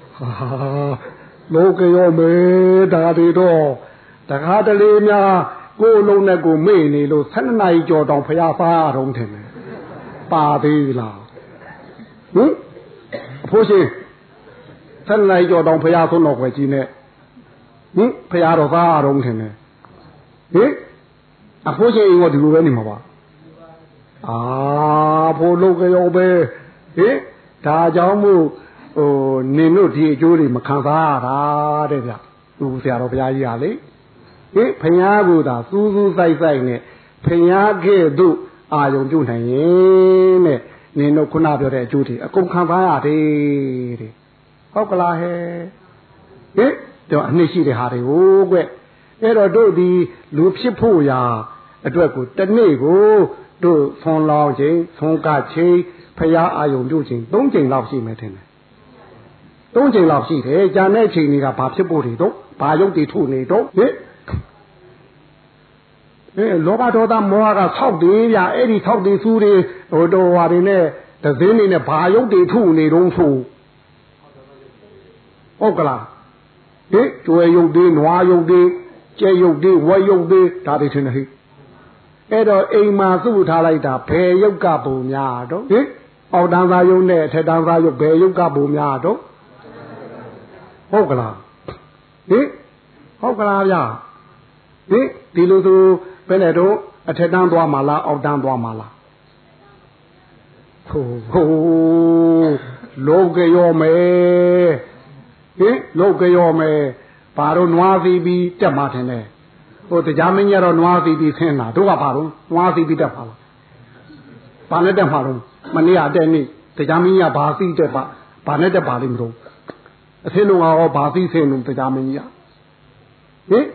လောကရောမေဒါတွေတော့တခါတလေများကိုလုံးနဲ့ကိုမေ့နေလို့12 နာရီကြော်တောင်ဖျားစားတော့တယ်ပါသေးလားဟင်အဖိုးရှင်12 နာရီကြော်တောင်ဖျားဆုံးတော့ခွဲကြီးနဲ့ဟင်ဖျားတော့စားတော့တယ်ဟင်အဖိုးရှင်အိမ်ကဒီလိုပဲနေမှာပါဖိုးလုံးကြောပဲဟင်ဒါကြောင့်မို့နင်တို့ဒီအကျိုးတွေမခံစားရတာတဲ့ဗျသူဆရာတော်ဘုရားကြီးကလေဟင်ဖျားကိုသာစူးစူးဆိုင်ဆိုင်နဲ့ဖျားခဲ့သို့အာယုံပြုနိုင်ရင်တဲ့နင်တို့ခုနပြောတဲ့အကျိုးတွေအကုန်ခံစားရတယ်တဲ့ဟုတ်ကလားဟဲ့ဟင်တော့အနှစ်ရှိတဲ့ဟာတွေကိုကွအဲ့တော့တို့ဒီလူဖြစ်ဖို့ရာအတွက်ကိုတနေ့ကိုတို့ဆွန်လောင်းခြင်းဆွန်ကခြင်းဖျားအာယုံပြုခြင်း3 ချိန်လောက်ရှိမယ်ထင်တယ်3 ချိန်လောက်ရှိတယ်ကြာတဲ့ချိန်တွေကဘာဖြစ်ဖို့တွေတော့ဘာယုတ်တွေထုနေတော့ဟင်လောဘဒေါသမောဟကဆောက်တယ်ဗျအဲ့ဒီဆောက်တယ်စူးတွေတော်ဟာတွေနဲ့သဇင်းတွေနဲ့ဘာယုတ်တွေထုနေတော့ဆိုဟုတ်ကလားဟင်ကျွဲယုတ်တွေနွားယုတ်တွေကျဲယုတ်တွေဝဲယုတ်တွေဒါတွေထင်တယ်ဟိအဲ့တော့အိမ်မှာစုထားလိုက်တာဘယ်ယုတ်ကပုံများတော့ဟင်အောက်တန်းသားယုတ်နဲ့အထက်တန်းသားယုတ်ဘယ်ယုတ်ကပုံများတော့ဟုတ်ကလားဟင်ဟုတ်ကလားဗျဟင်ဒီလိုဆိုဘယ်နဲ့တော့အထက်တန်းသွားမှာလားအောက်တန်းသွားမှာလားဟိုလောကရောမယ်ဟင်လောကရောမယ်ဘာတော့နွားစီပြီးတက်မှာထင်တယ်ဟိုတရားမင်းကြီးကတော့နွားစီပြီးဆင်းတာတို့ကဘာတော့နွားစီပြီးတက်ပါလားဘာနဲ့တက်မှာတော့မနေ့ကတဲ့နေ့တရားမင်းကြီးကဘာစီတက်ပါဘာနဲ့တက်ပါလိမ့်မလို့အဆင်းလုံးကဘာစီဆင်းလို့တရားမင်းကြီးကဟင်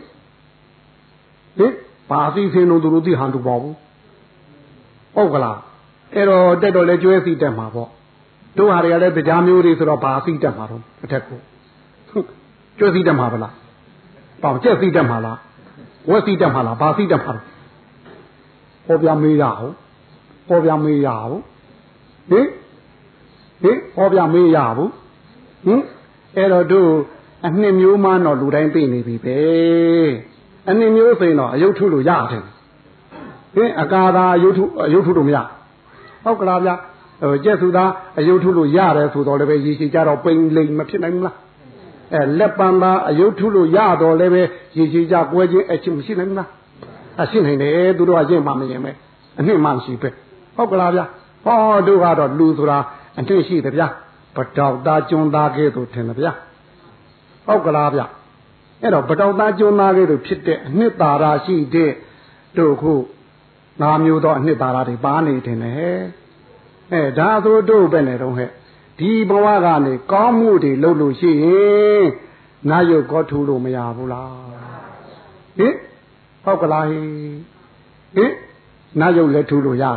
ဘာစီဆင်းလို့တို့သိဟန်တူပါဘူးဟုတ်ကလားအဲ့တော့တက်တော့လဲကျွဲစီတက်မှာပေါ့တို့ဟာတွေကလည်းတရားမျိုးတွေဆိုတော့ဘာစီတက်မှာတော့အထက်ကိုကျွဲစီတက်မှာဗလားပေါင်ကျက်စီတက်မှာလားဝက်စီတက်မှာလားဘာစီတက်မှာလဲဟောပြမေးရအောင်ဟောပြမေးရအောင်ဟင်ဟောပြမေးရဘူးဟင်အဲ့တော့တို့အနှစ်မျိုးမှတော့လူတိုင်းသိနေပြီပဲအနှစ်မျိုးဆိုရင်တော့အယုတ်ထုလို့ရတယ်ဟင်အကာသာအယုတ်ထုလို့မရဟုတ်ကလားဗျကျက်စုသားအယုတ်ထုလို့ရတယ်ဆိုတော့လည်းပဲရေရှည်ကြတော့ပိန်လိမ်မဖြစ်နိုင်ဘူးလားလက်ပံသာအယုတ်ထုလို့ရတော့လည်းပဲရေရှည်ကြကွဲခြင်းအချင်းမရှိနိုင်ဘူးလားရှိနိုင်တယ်သူတို့ကရင်မှမရင်ပဲအနှစ်မှရှိပဲဟုတ်ကလားဗျဟောတို့ကတော့လူဆိုတာအနှစ်ရှိတယ်ဗျပတောက်သားကျွန်းသားကဲသို့ထင်တယ်ဗျဟုတ်ကလားဗျအဲ့တော့ပတောက်သားကျွန်းသားကဲသို့ဖြစ်တဲ့အနှစ်သာရရှိတဲ့တို့ခု၅ မျိုးသောအနှစ်သာရတွေပါနေတယ်ဟဲ့ဒါဆိုတို့ပဲနဲ့တော့ဟဲ့ဒီဘဝကနေကောင်းမှုတွေလုပ်လို့ရှိရင်နာယုတ်ကောထူလို့မရဘူးလားဟင်ဟုတ်ကလားဟင်နာယုတ်လည်းထူလို့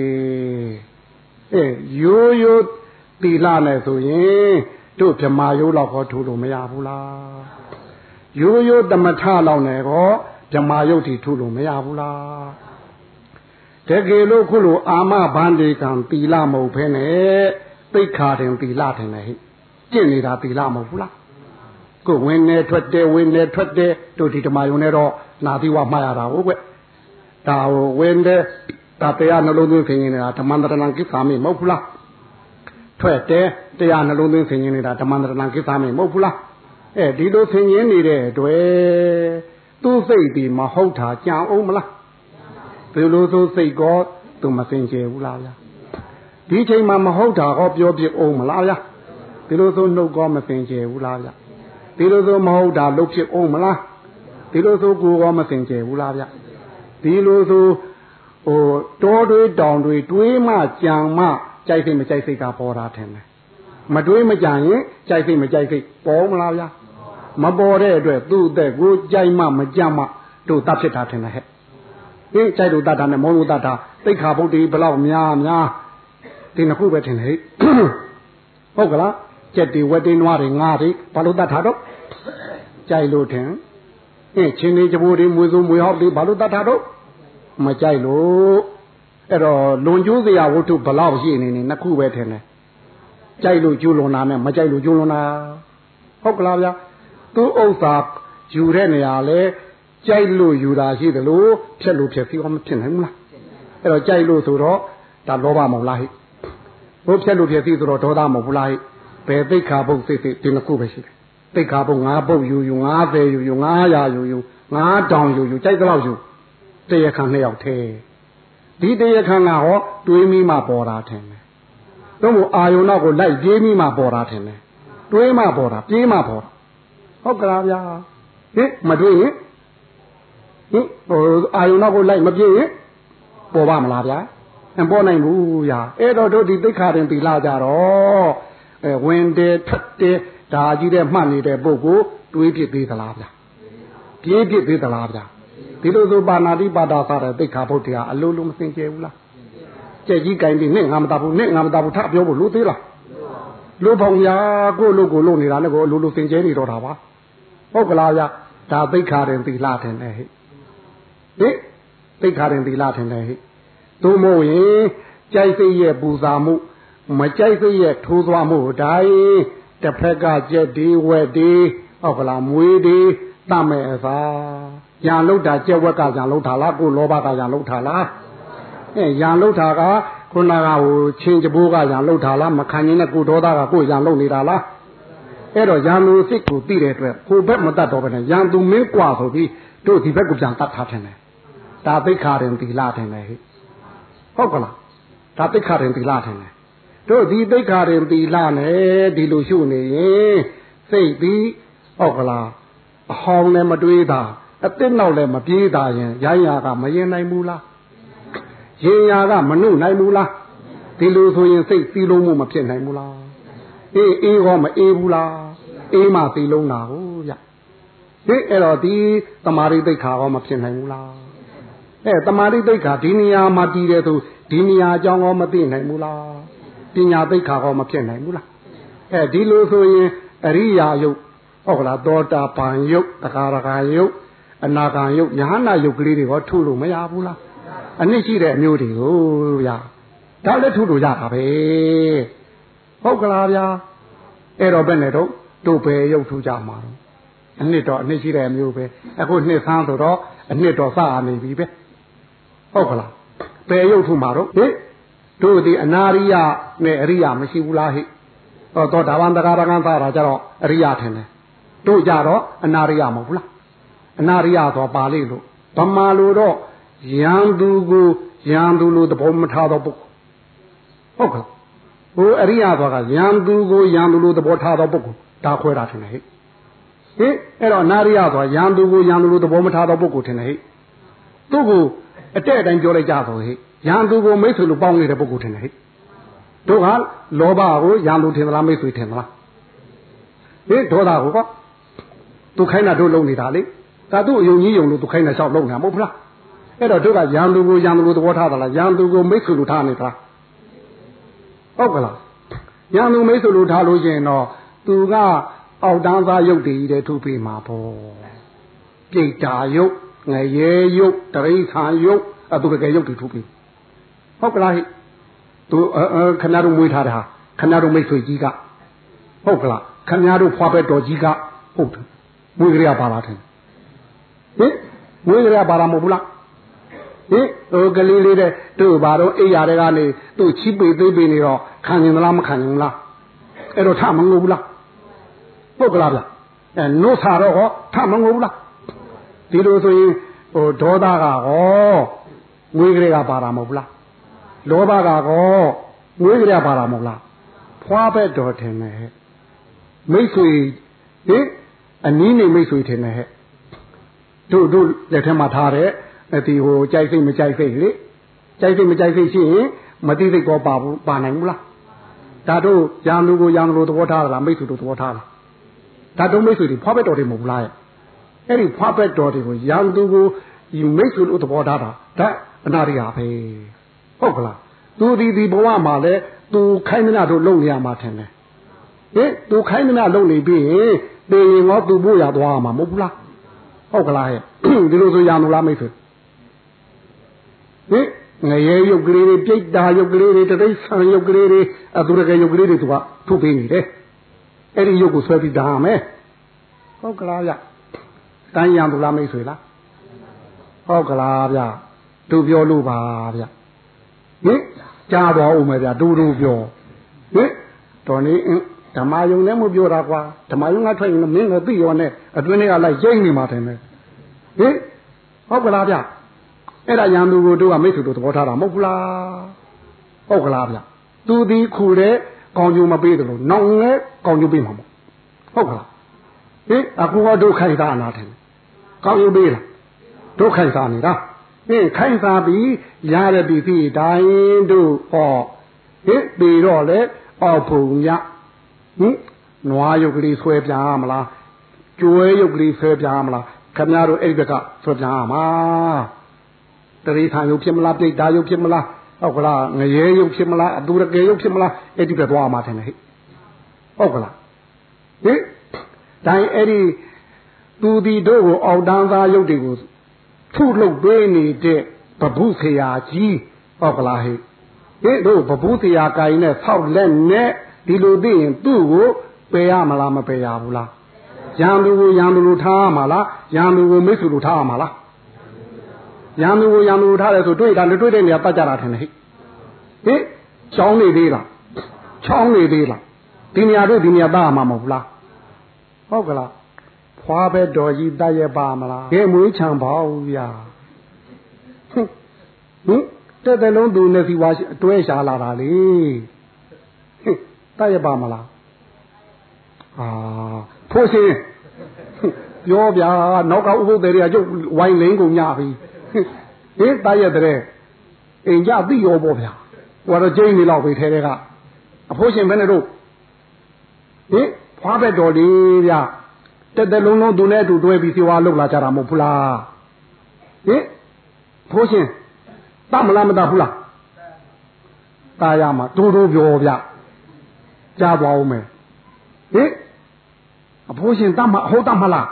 ရတယ်ရိုးရိုးသီလနဲ့ဆိုရင်တို့ဗြဟ္မာယုတ်လောက်ကောထူလို့မရဘူးလားရိုးရိုးသမထလောက်နဲ့ကောဗြဟ္မာယုတ်ထီထူလို့မရဘူးလားတကယ်လို့ခုလိုအာမဘန္ဒီကံသီလမဟုတ်ဖ ೇನೆ သိက္ခာတင်သီလတင်တယ်ဟိကျင့်နေတာသီလမဟုတ်ဘူးလားကိုဝင်နေထွက်တယ်ဝင်နေထွက်တယ်တို့ဒီဓမ္မယုံနဲ့တော့နာသီဝမှားရတာဟုတ်ကွဒါဟိုဝင်တယ်ဒါတရားနှလုံးသွင်းခင်နေတာဓမ္မန္တရဏကိစ္ဆာမိမဟုတ်ဘူးလားထွက်တယ်တရားနှလုံးသွင်းခင်နေတာဓမ္မန္တရဏကိစ္ဆာမိမဟုတ်ဘူးလားဒီလိုဆင်ញင်းနေတဲ့တွေ့သူ့စိတ်ဒီမဟုတ်တာကြံအောင်မလားဘယ်လိုဆိုစိတ်ကောသူမစင်ကြယ်ဘူးလားဗျာဒီချိန်မှာမဟုတ်တာကောပြောပြအောင်မလားဗျာဒီလိုဆိုနှုတ်ကောမစင်ကြယ်ဘူးလားဗျာဒီလိုဆိုမဟုတ်တာလုပ်ဖြစ်အောင်မလားဒီလိုဆိုကိုယ်ကောမစင်ကြယ်ဘူးလားဗျာဒီလိုဆိုဟိုတောတွေတောင်တွေတွေးမှကြံမှကြိုက်စိတ်မကြိုက်စိတ်ကပေါ်တာထင်တယ်မတွေးမကြံရင်ကြိုက်စိတ်မကြိုက်စိတ်ပေါ်မလားဗျာမပေါ်တဲ့အတွက်သူ့အသက်ကိုကြိုက်မှမကြံမှတို့တတ်ဖြစ်တာထင်တယ်ဟဲ့ကြိုက်လို့တတ်တာနဲ့မောလို့တတ်တာသိက္ခာပုဒ်တွေဘလောက်များဒီနှစ်ခုပဲထင်တယ်ဟုတ်ကလားကြက်တွေဝက်တွေနွားတွေငါးတွေဘာလို့တတ်တာတော့ကြိုက်လို့ထင်ချင်းတွေကြပိုးတွေမွေစိုးမွေဟောက်တွေဘာလို့တတ်တာတော့မကြိုက်လို့အဲ့တော့လွန်ကျိုးစရာဝတ္ထုဘလောက်ရှိနေနှစ်ခုပဲထင်တယ်ကြိုက်လို့ကျူးလွန်တာနဲ့မကြိုက်လို့ကျူးလွန်တာဟုတ်ကလားဗျာသူဥစ္စာယူတဲ့နေရာလဲကြိုက်လို့ယူတာရှိတယ်လို့ဖြက်လို့ဖြက်စီးအောင်မဖြစ်နိုင်ဘူးလားအဲ့တော့ကြိုက်လို့ဆိုတော့ဒါလောဘမဟုတ်လားဟိဘို့ဖြက်လို့ဖြက်စီးဆိုတော့ဒေါသမဟုတ်ဘူးလားဟိဘယ်သိက္ခာပုတ်စိတ်ဒီနှစ်ခုပဲရှိတယ်သိက္ခာပုတ်9ပုတ်ယူ90ယူ900ယူ9000ယူကြိုက်တော့ယူတရားခံ2ယောက်ထဲဒီတရားခံကဟောတွေးမိမှပေါ်တာထင်တယ်တော့မို့အာယုံနောက်ကိုလိုက်ပြေးမိမှပေါ်တာထင်တယ်တွေးမှပေါ်တာပြေးမှပေါ်တာဟုတ်ကလားဗျာဟင်မတွေးရင်ဟင်အာယုံနောက်ကိုလိုက်မပြေးရင်ပေါ်ပါမလားဗျာမပေါ်နိုင်ဘူးဗျာအဲ့တော့တို့ဒီသိက္ခာရင်သီလကြတော့ဝင်တယ်ထက်တယ်ဒါကြီးတဲ့မှတ်နေတဲ့ပုဂ္ဂိုလ်တွေးဖြစ်သေးသလားဗျာပြေးဖြစ်သေးသလားဗျာဒီလိုဆိုပါဏာတိပါဒသတဲ့သိက္ခာပုဒ်တရားအလိုလိုမစင်ကြယ်ဘူးလားကြက်ကြီးကင်ပြီးနဲ့ငါမတာဘူးနဲ့ငါမတာဘူးထပြောဖို့လို့သေးလားလို့ပေါ့ဗျာကိုယ့်လူကိုလုပ်နေတာနဲ့ကိုလိုလိုစင်ကြယ်နေတော့တာပါဟုတ်ကလားဗျာဒါသိက္ခာရင်သီလထင်တယ်ဟဲ့ဟင်သိက္ခာရင်သီလထင်တယ်ဟဲ့သို့မဟုတ်ရင်ကြိုက်စိတ်ရဲ့ပူဇာမှုမကြိုက်စိတ်ရဲ့ထိုးသွားမှုတိုင်းတစ်ဖက်ကကြက်ဒီဝက်ဒီဟုတ်ကလားမွေးဒီတတ်မဲ့အစားရံလောက်တာကြက်ဝက်ကရံလောက်တာလားကိုလောဘကရံလောက်တာလားရံလောက်တာကခုနကဟိုချင်းကြဘိုးကရံလောက်တာလားမခံရင်နဲ့ကိုဒေါသကကိုရံလောက်နေတာလားအဲ့တော့ရံလူစိတ်ကိုသိတဲ့အတွက်ကိုဘက်မတတ်တော့ဘဲနဲ့ရံသူမင်းกว่าဆိုပြီးတို့ဒီဘက်ကပြန်တတ်ထားတယ်ဒါသိက္ခာရင်သီလတယ်ဟဲ့ဟုတ်ကလားဒါသိက္ခာရင်သီလတယ်တို့ဒီသိက္ခာရင်သီလနဲ့ဒီလိုရှုနေရင်စိတ်ပြီးဟုတ်ကလားအဟောင်းနဲ့မတွေးတာအစ်စ်နောက်လည်းမပြေးတာရင်ရရကမရင်နိုင်ဘူးလားရင်ရကမနှုတ်နိုင်ဘူးလားဒီလိုဆိုရင်စိတ်စီလုံးမှုမဖြစ်နိုင်ဘူးလားအေးရောမအေးဘူးလားအေးမှစီလုံးတာဟုတ်ဗျဒီအဲ့တော့ဒီတမာရိသိက္ခာရောမဖြစ်နိုင်ဘူးလားတမာရိသိက္ခာဒီနေရာမှာတည်တယ်ဆိုဒီနေရာအကြောင်းရောမသိနိုင်ဘူးလားပညာသိက္ခာရောမဖြစ်နိုင်ဘူးလားဒီလိုဆိုရင်အရိယာယုတ်ဟုတ်ကလားသောတာပန်ယုတ်တခါရခါယုတ်အနာဂံယုတ်ယဟနာယုတ်ကလေးတွေဟောထုလို့မရဘူးလားအနည်းရှိတဲ့အမျိုးတွေကိုဗျာဒါလည်းထုလို့ရတာပဲဟုတ်ကလားဗျာအဲ့တော့ဘယ်နဲ့တော့တို့ပဲယုတ်ထုကြမှာတော့အနှစ်တော့အနှစ်ရှိတဲ့အမျိုးပဲအခုနှစ်ဆန်းဆိုတော့အနှစ်တော့စနေပြီပဲဟုတ်ကလားဘယ်ယုတ်ထုမှာတော့ဟိတို့ဒီအနာရိယနဲ့အရိယမရှိဘူးလားဟိတော့ဒါဝန္တကာရကံသာတာကြတော့အရိယထင်တယ်တို့ကြတော့အနာရိယမဟုတ်ဘူးလားအနာရိယဆိုပါဠိလို့ဗမာလိုတော့ယံသူကိုယံသူလိုသဘောမထားတော့ပုဂ္ဂိုလ်ဟုတ်ကဲ့ဟိုအရိယဆိုတာကယံသူကိုယံသူလိုသဘောထားတော့ပုဂ္ဂိုလ်ဒါခွဲတာထင်တယ်ဟဲ့အဲ့တော့အနာရိယဆိုတာယံသူကိုယံသူလိုသဘောမထားတော့ပုဂ္ဂိုလ်ထင်တယ်ဟဲ့သူ့ကိုအတဲ့အတိုင်းပြောလိုက်ကြဆိုဟဲ့ယံသူကိုမိတ်ဆွေလိုပေါင်းနေတဲ့ပုဂ္ဂိုလ်ထင်တယ်ဟဲ့တို့ကလောဘကိုယံသူထင်သလားမိတ်ဆွေထင်သလားဒေါသကိုကသူခိုင်းတာတို့လုံနေတာလေဒါသူ့အယုံကြီးယုံလို့သူခိုင်းတာလျှောက်လုံနေတာမဟုတ်ဘူးလားအဲ့တော့တို့ကရံသူကိုရံသူကိုသဘောထားသလားရံသူကိုမိတ်ဆွေလိုထားနေသလားဟုတ်ကလားရံသူမိတ်ဆွေလိုထားလို့ရှိရင်တော့သူကအောက်တန်းသားရုပ်တည်တဲ့ထုပေးမှာပေါ့ပြိတ္တာရုပ်ငရဲရုပ်တရိษံရုပ်သူတကယ်ရုပ်တည်ထုပေးဟုတ်ကလားဟိသူခဏတို့မွေးထားတာခဏတို့မိတ်ဆွေကြီးကဟုတ်ကလားခဏတို့ဖွားပဲတော်ကြီးကဟုတ်တယ်မွေးကြရပါလားထင်မွေးကြရပါလားမဟုတ်ဘူးလားကလေးလေးတဲ့တို့ဘာတော့အိယာတွေကနေသူ့ချီးပေသေးပေနေတော့ခံရင်လားမခံရင်လားအဲ့တော့ထမငိုဘူးလားဟုတ်ကလားဗျနို့စာတော့ဟောထမငိုဘူးလားဒီလိုဆိုရင်ဒေါသကဟောမွေးကြရပါလားမဟုတ်ဘူးလားလောဘကဟောမွေးကြရပါလားမဟုတ်လားဖွားပဲတော်တယ်နဲ့မိတ်ဆွေအနည်းနေမိတ်ဆွေထင်တယ်ဟဲ့တို့လက်ထက်မှာထားတဲ့ဒီဟိုကြိုက်စိတ်မကြိုက်စိတ်လေကြိုက်စိတ်မကြိုက်စိတ်ရှိရင်မသိစိတ်ကောပါနိုင်ဘူးလားဒါတို့ရံလူကိုရံလူသဘောထားလားမိတ်ဆွေတို့သဘောထားလားဒါတို့မိတ်ဆွေတွေဖွားပဲတော်တယ်မဟုတ်လားအဲ့ဒီဖွားပဲတော်တွေကိုရံသူကိုဒီမိတ်ဆွေတို့သဘောထားတာဒါအနာရိယာပဲဟုတ်ကလားသူဒီဘဝမှာလဲသူခိုင်းမနာတို့လုံနေရမှာထင်တယ်သူခိုင်းမနာလုံနေပြီးရင်တေရင်ငေါသူ့ဖို့ရသွားမှာမဟုတ်ဘူးလားဟုတ်ကလားဟဲ့ဒီလိုဆိုရံလို့လားမိတ်ဆွေငရဲရုပ်ကလေးတွေပြိတ္တာရုပ်ကလေးတွေတတိဆံရုပ်ကလေးတွေသူရကရုပ်ကလေးတွေသူကထုတ်ပေးနေတယ်အဲ့ဒီရုပ်ကိုဆွဲပြီးဒါမယ်ဟုတ်ကလားဗျတိုင်းရံလို့လားမိတ်ဆွေလားဟုတ်ကလားဗျသူပြောလို့ပါဗျဟင်ကြားတော်ဦးမယ်ဗျတူပြောဟင်တော်နေဓမ္မယုံလည်းမပြောတာကွာဓမ္မယုံကထွက်ရင်မင်းလည်းသိရောနဲ့အတွင်းထဲကလိုက်ရိမ့်နေမှာတယ်ဟင်ဟုတ်ကလားဗျအဲ့ဒါရံသူကိုတို့ကမိတ်ဆွေတို့သဘောထားတာမဟုတ်ဘူးလားဟုတ်ကလားဗျသူဒီခုတဲ့ကောင်းကျိုးမပေးတယ်လို့နောင်လည်းကောင်းကျိုးပေးမှာမဟုတ်ကလားဟင်အခုတော့ဒုက္ခိုင်စားနာတယ်ကောင်းကျိုးပေးလားဒုက္ခိုင်စားနေတာခိုင်စားပြီးရတဲ့ပြည်စီတိုင်းတို့ဟောပြီးတော့လေအောက်ပုံရနွားရုပ်ကလေးဆွဲပြားမလားကျွဲရုပ်ကလေးဆွဲပြားမလားခင်ဗျားတို့အဲ့ဒီဘက်ကဆွဲပြားမှာတရိษံရုပ်ဖြစ်မလားပြိတ္တာရုပ်ဖြစ်မလားဟုတ်ကလားငရဲရုပ်ဖြစ်မလားအတူရကေရုပ်ဖြစ်မလားအဲ့ဒီဘက်သွားမှာတယ်ဟဲ့ဟုတ်ကလားတိုင်းအဲ့ဒီသူဒီတို့ကိုအောက်တန်းသားရုပ်တွေကိုထုလုပ်ပေးနေတဲ့ဗဗုဆရာကြီးဟုတ်ကလားဟဲ့တို့ဗဗုဆရာကိုင်နဲ့ဆောက်လက်နဲ့ဒီလိုသိရင်သူ့ကိုပယ်ရမလားမပယ်ရဘူးလားရံသူကိုရံသူလိုထားရမှာလားရံသူကိုမိတ်ဆွေလိုထားရမှာလားရံသူကိုရံသူလိုထားတယ်ဆိုတွေ့တာတွေ့တဲ့နေရာပတ်ကြတာထင်တယ်ဟဲ့ချောင်းနေသေးလားချောင်းနေသေးလားဒီနေရာတို့ဒီနေရာသားရမှာမဟုတ်ဘူးလားဟုတ်ကလားဖွာပဲတော်ကြီးတတ်ရပါမလားကဲမွေးချံပါဦးဗျာတဲ့တဲ့လုံးသူနဲ့စီဝါအတွဲရှာလာတာလေတတ်ရပါမလားဖိုးရှင်ပြောဗျာနောက်ကဥပုသ်တွေကကျုပ်ဝိုင်းလင်းကုန်ညပြီတတ်ရတဲ့အိမ်ကြသိရောပေါ့ဗျာဟိုတော့ကျင်းနေလောက်ပဲထဲထဲကအဖိုးရှင်ဘယ်နဲ့တို့ဖွာပဲတော်လေးဗျာတဲ့လုံးလုံးသူနဲ့အတူတွဲပြီးစီဝါလောက်လာကြတာမဟုတ်ဘူးလားဖိုးရှင်တတ်မလားမတတ်ဘူးလားตายရမှာတိုးပြောဗျကြားပါဦးမယ်အဖိုးရှင်တတ်မဟုတ်တတ်မလား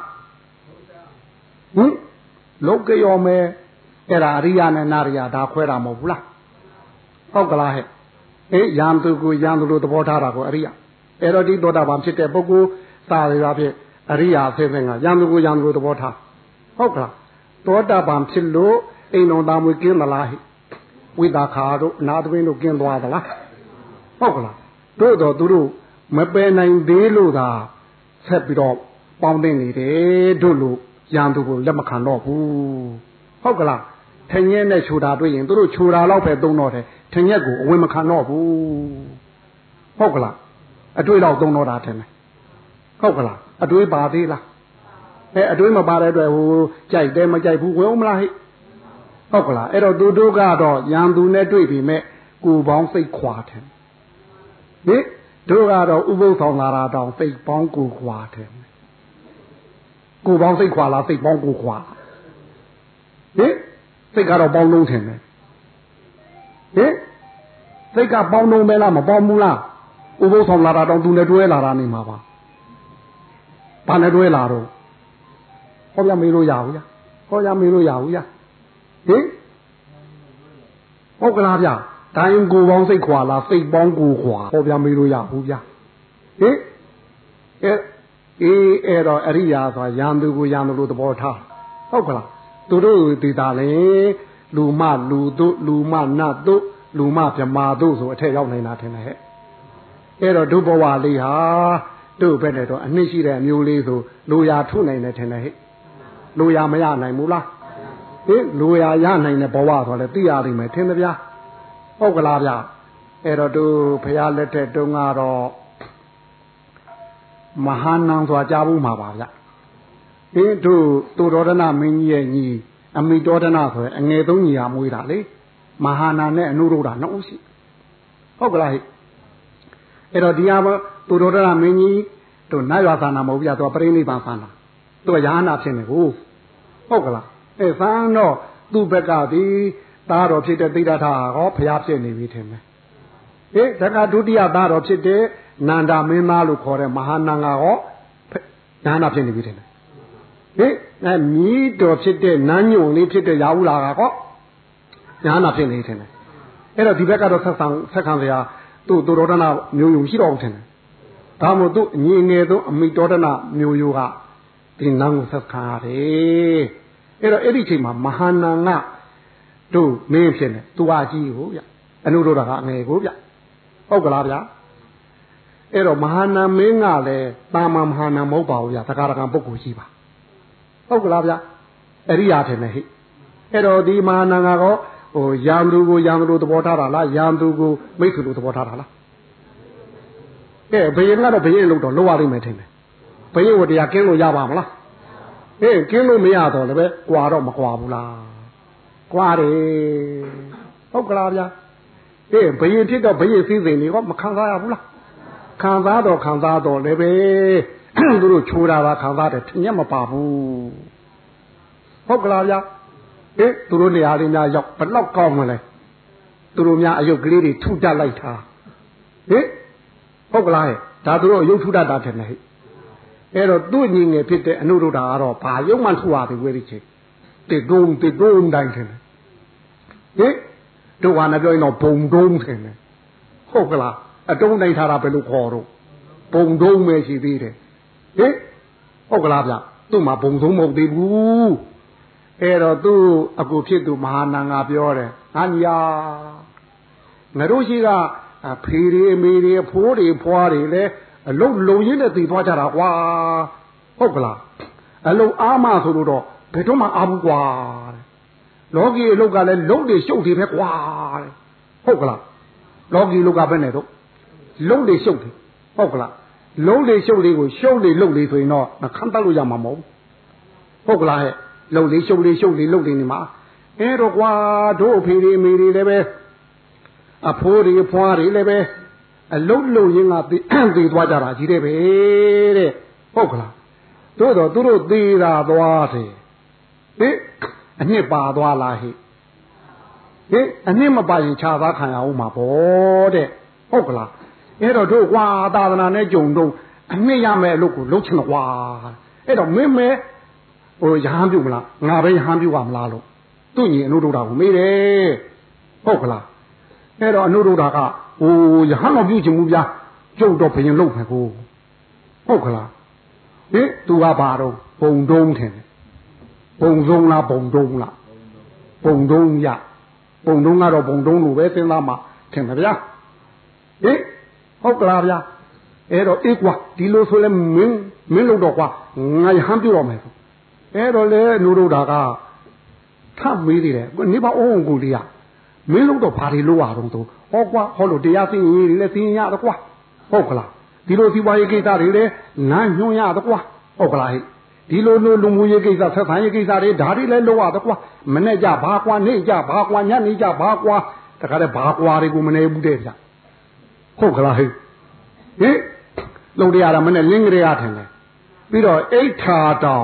လောကရောမယ်အဲ့ဒါအရိယာနဲ့နာရိယာဒါခွဲတာမဟုတ်ဘူးလားဟုတ်ကလားဟဲ့ရံသူကိုရံသူလိုသဘောထားတာကိုအရိယာအဲ့တော့ဒီသောတာပန်ဖြစ်တဲ့ပုဂ္ဂိုလ်သာရရာဖြစ်အရိယာဆင်းကရံသူကိုရံသူလိုသဘောထားဟုတ်ကလားသောတာပန်ဖြစ်လို့အိမ်တော်သားမွေးကင်းမလားဟဲ့ဝိသခာတို့အနာသဘင်းတို့ကင်းသွားသလားဟုတ်ကလားတို့တော့သူတို့မပယ်နိုင်သေးလို့သာဆက်ပြီးတော့ပေါင်းတင်နေတယ်တို့လို့ရံသူကိုလက်မခံတော့ဘူးဟုတ်ကလားထင်ရဲ့နဲ့ခြူတာတွေ့ရင်တို့ခြူတာတော့ပဲသုံးတော့တယ်ထင်ရဲ့ကိုအဝင်မခံတော့ဘူးဟုတ်ကလားအတွေ့တော့သုံးတော့တာထင်တယ်ဟုတ်ကလားအတွေ့ပါသေးလားအတွေ့မပါတဲ့အတွက်ဟိုကြိုက်တယ်မကြိုက်ဘူးဝင်အောင်မလားဟဲ့ဟုတ်ကလားအဲ့တော့သူတို့ကတော့ရံသူနဲ့တွေ့ပြီမဲ့ကိုပေါင်းစိတ်ခွာတယ်တို့ကတော့ဥပုသ်ဆောင်လာတာတောင်စိတ်ပေါင်းကိုခွာတယ်ကိုပေါင်းစိတ်ခွာလားစိတ်ပေါင်းကိုခွာစိတ်ကတော့ပေါင်းလုံးထင်တယ်စိတ်ကပေါင်းလုံးပဲလားမပေါင်းဘူးလားဥပုသ်ဆောင်လာတာတောင်သူနဲ့တွဲလာတာနေမှာပါဘာနဲ့တွဲလာတော့ဟောပြမေးလို့ရဘူးလားဟောပြမေးလို့ရဘူးလားဟုတ်ကလားဗျတိုင်းကိုပေါင်းစိတ်ခွာလားစိတ်ပေါင်းကိုခွာဟောပြမေးလို့ရဘူးဗျအဲ့တော့အရိယာဆိုတာရံသူကိုရံသူလို့သဘောထားဟုတ်ကလားသူတို့ဒီတာလေလူမလူတို့လူမနတ်တို့လူမဗြမာတို့ဆိုအထက်ရောက်နေတာထင်တယ်ဟဲ့အဲ့တော့ဒုဘဝလေးဟာတို့ဘက်နဲ့တော့အနှစ်ရှိတဲ့အမျိုးလေးဆိုလိုရာထုနိုင်တယ်ထင်တယ်ဟဲ့လိုရာမရနိုင်ဘူးလားလိုရာရနိုင်တဲ့ဘဝဆိုလဲသိရလိမ့်မယ်ထင်တယ်ဗျာဟုတ်ကလားဗျအဲ့တော့တို့ဘုရားလက်ထက်တုန်းကတော့မဟာနံဆိုတာကြားဘူးမှာပါဗျတို့သူတော်ဒနာမင်းကြီးရဲ့ညီအမိတော်ဒနာဆိုရင်အငယ်သုံးညီဟာမွေးတာလေမဟာနာနဲ့အနုရုဒ္ဓနှစ်ဦးရှိဟုတ်ကလားဟဲ့အဲ့တော့ဒီဟာသူတော်ဒနာမင်းကြီးတို့နတ်ရွာသာနာမဟုတ်ဗျာသူကပရိနိဗ္ဗာန်သာနာသူကယာဟနာဖြစ်နေကိုဟုတ်ကလားဆန်းတော့သူ့ဘက်ကဒီသားတော်ဖြစ်တဲ့သိဒ္ဓထာဟောဘုရားဖြစ်နေပြီထင်တယ်ဒါကဒုတိယသားတော်ဖြစ်တဲ့နန္ဒမင်းသားလို့ခေါ်တဲ့မဟာနန္ဒဟောယာဟနာဖြစ်နေပြီထင်တယ်မြည်တော်ဖြစ်တဲ့နန်းညုံလေးဖြစ်တဲ့ရာဟုလာကောယာဟနာဖြစ်နေထင်တယ်အဲ့တော့ဒီဘက်ကတော့ဆက်ခံစရာသူ့တော်ဒနာမျိုးယုံရှိတော့ထင်တယ်ဒါမို့သူ့အငြင်းငယ်ဆုံးအမိတော်ဒနာမျိုးယိုကဒီနန်းကိုဆက်ခံရတယ်အဲ့ဒီချိန်မှာမဟာနာငါတို့မင်းဖြစ်နေသူအကြီးကိုဗျအနုရုဒ္ဓကအငယ်ကိုဗျဟုတ်ကလားဗျအဲ့တော့မဟာနာမင်းကလည်းတာမန်မဟာနာမဟုတ်ပါဘူးဗျသက္ကာရကံပုဂ္ဂိုလ်ရှိပါဟုတ်ကလားဗျအရိယာထင်တယ်ဟိအဲ့တော့ဒီမဟာနာငါကောရံသူကိုရံသူသဘောထားတာလားရံသူကိုမိတ်ဆွေလိုသဘောထားတာလားကဲဘယင်ကတော့ဘယင်လို့တော့လောက်ရနိုင်မယ်ထင်တယ်ဘယင်ဝတရားကင်းလို့ရပါမလားကင်းလို့မရတော့လည်းပဲကွာတော့မကွာဘူးလားကွာတယ်ဟုတ်ကလားဗျာဘယင်ဖြစ်တော့ဘယင်စည်းစိမ်တွေကမခံစားရဘူးလားခံစားတော့လည်းပဲသူတို့ချိုးတာပါခံစားတယ်ထင်ရမပါဘူးဟုတ်ကလားဗျာသူတို့နေရာလေးများရောက်ဘလောက်ကောင်းမလဲသူတို့များအယုတ်ကလေးတွေထုတတ်လိုက်တာဟုတ်ကလားဒါသူတို့ရုပ်ထုတတ်တာထင်တယ်ဟဲ့အဲ့တော့သူ့ညီငယ်ဖြစ်တဲ့အနုရုဒ္ဓကတော့ဘာရုပ်မှထုရသေးဝဲဒီချင်းတေတုံးတိုင်းထင်တယ်တို့ကလည်းပြောရင်တော့ဘုံတုံးထင်တယ်ဟုတ်ကလားအတုံးတိုင်းထားတာဘယ်လိုခေါ်တော့ဘုံတုံးပဲရှိသေးတယ်ဟုတ်ကလားဗျသူ့မှာဘုံတုံးမဟုတ်သေးဘူးအဲ့တော့သူ့အကူဖြစ်သူမဟာနာငါပြောတယ်ဟာညာငါတို့ရှိကဖေးတွေအမေတွေဖိုးတွေဖွားတွေလဲအလုံးလုံရင်းနဲ့တည်သွားကြတာကွာဟုတ်ကလားအလုံးအားမဆိုလို့တော့ဘယ်တော့မှအားဘူးကွာလောကီအလုံးကလည်းလုံးတွေရှုပ်တွေပဲကွာဟုတ်ကလားလောကီအလုံးကပဲနဲ့တော့လုံးတွေရှုပ်တယ်ဟုတ်ကလားလုံးတွေရှုပ်တွေကိုရှုပ်တွေလုံတွေဆိုရင်တော့ခံတတ်လို့ရမှာမဟုတ်ဟုတ်ကလားဟဲ့လုံလေးရှုပ်လေးလုံတွေနေမှာအဲ့တော့ကွာတို့အဖေတွေအမေတွေလည်းပဲအဖိုးတွေဖွားတွေလည်းပဲအလုံးလုံရင်းကသေသွားကြတာကြီးတယ်ပဲတဲ့ဟုတ်ကလားတို့တော့သူတို့သေတာသွားတယ်အနှစ်ပါသွားလားဟိအနှစ်မပါရင်ခြားသားခံရအောင်မှာပေါ့တဲ့ဟုတ်ကလားအဲ့တော့တို့ကွာသာသနာနဲ့ကြုံတော့အနှစ်ရမယ်အလုပ်ကိုလုပ်ချင်တော့ကွာအဲ့တော့မင်းမဲရဟန်းပြုမလားငါပဲရဟန်းပြုပါမလားလို့သူ့ညီအနုဒ္ဒတာကိုမေးတယ်ဟုတ်ကလားအဲ့တော့အနုဒ္ဒတာကရဟန်းမပြုချင်ဘူးဗျာကျုပ်တော့ဘယင်လုပ်မယ်ကိုဟုတ်ကလားသူကဘာတော့ဘုံတုံးထင်တယ်ဘုံဆုံးလားဘုံတုံးလားဘုံတုံးရဘုံတုံးကတော့ဘုံတုံးလို့ပဲစဉ်းစားမှထင်တယ်ဗျာဟုတ်ကလားဗျာအဲ့တော့အေးကွာဒီလိုဆိုလဲမင်းလုပ်တော့ကွာငါရဟန်းပြုတော့မယ်အဲ့တော့လေနုဒ္ဒတာကထပ်မေးသေးတယ်နေပါအောင်ကိုလေးကမင်းလို့တော့ဘာတွေလို့ရတော့သူဟောကွာဟောလို့တရားစင်ရေးတွေလည်းစင်ရတော့ကွာဟုတ်ကလားဒီလိုစီပွားရေးကိစ္စတွေလည်းနားညွှန်းရတော့ကွာဟုတ်ကလားဟဲ့ဒီလိုလူမှုရေးကိစ္စဆက်ဆံရေးကိစ္စတွေဒါတွေလည်းလုပ်ရတော့ကွာမနဲ့ကြဘာကွာနေကြဘာကွာညနေကြဘာကွာတခါတည်းဘာကွာတွေကိုမနေဘူးတဲ့ဗျဟုတ်ကလားဟဲ့လုံတရားတာမနဲ့လင်းကြရထင်တယ်ပြီးတော့အိဋ္ဌာတောင်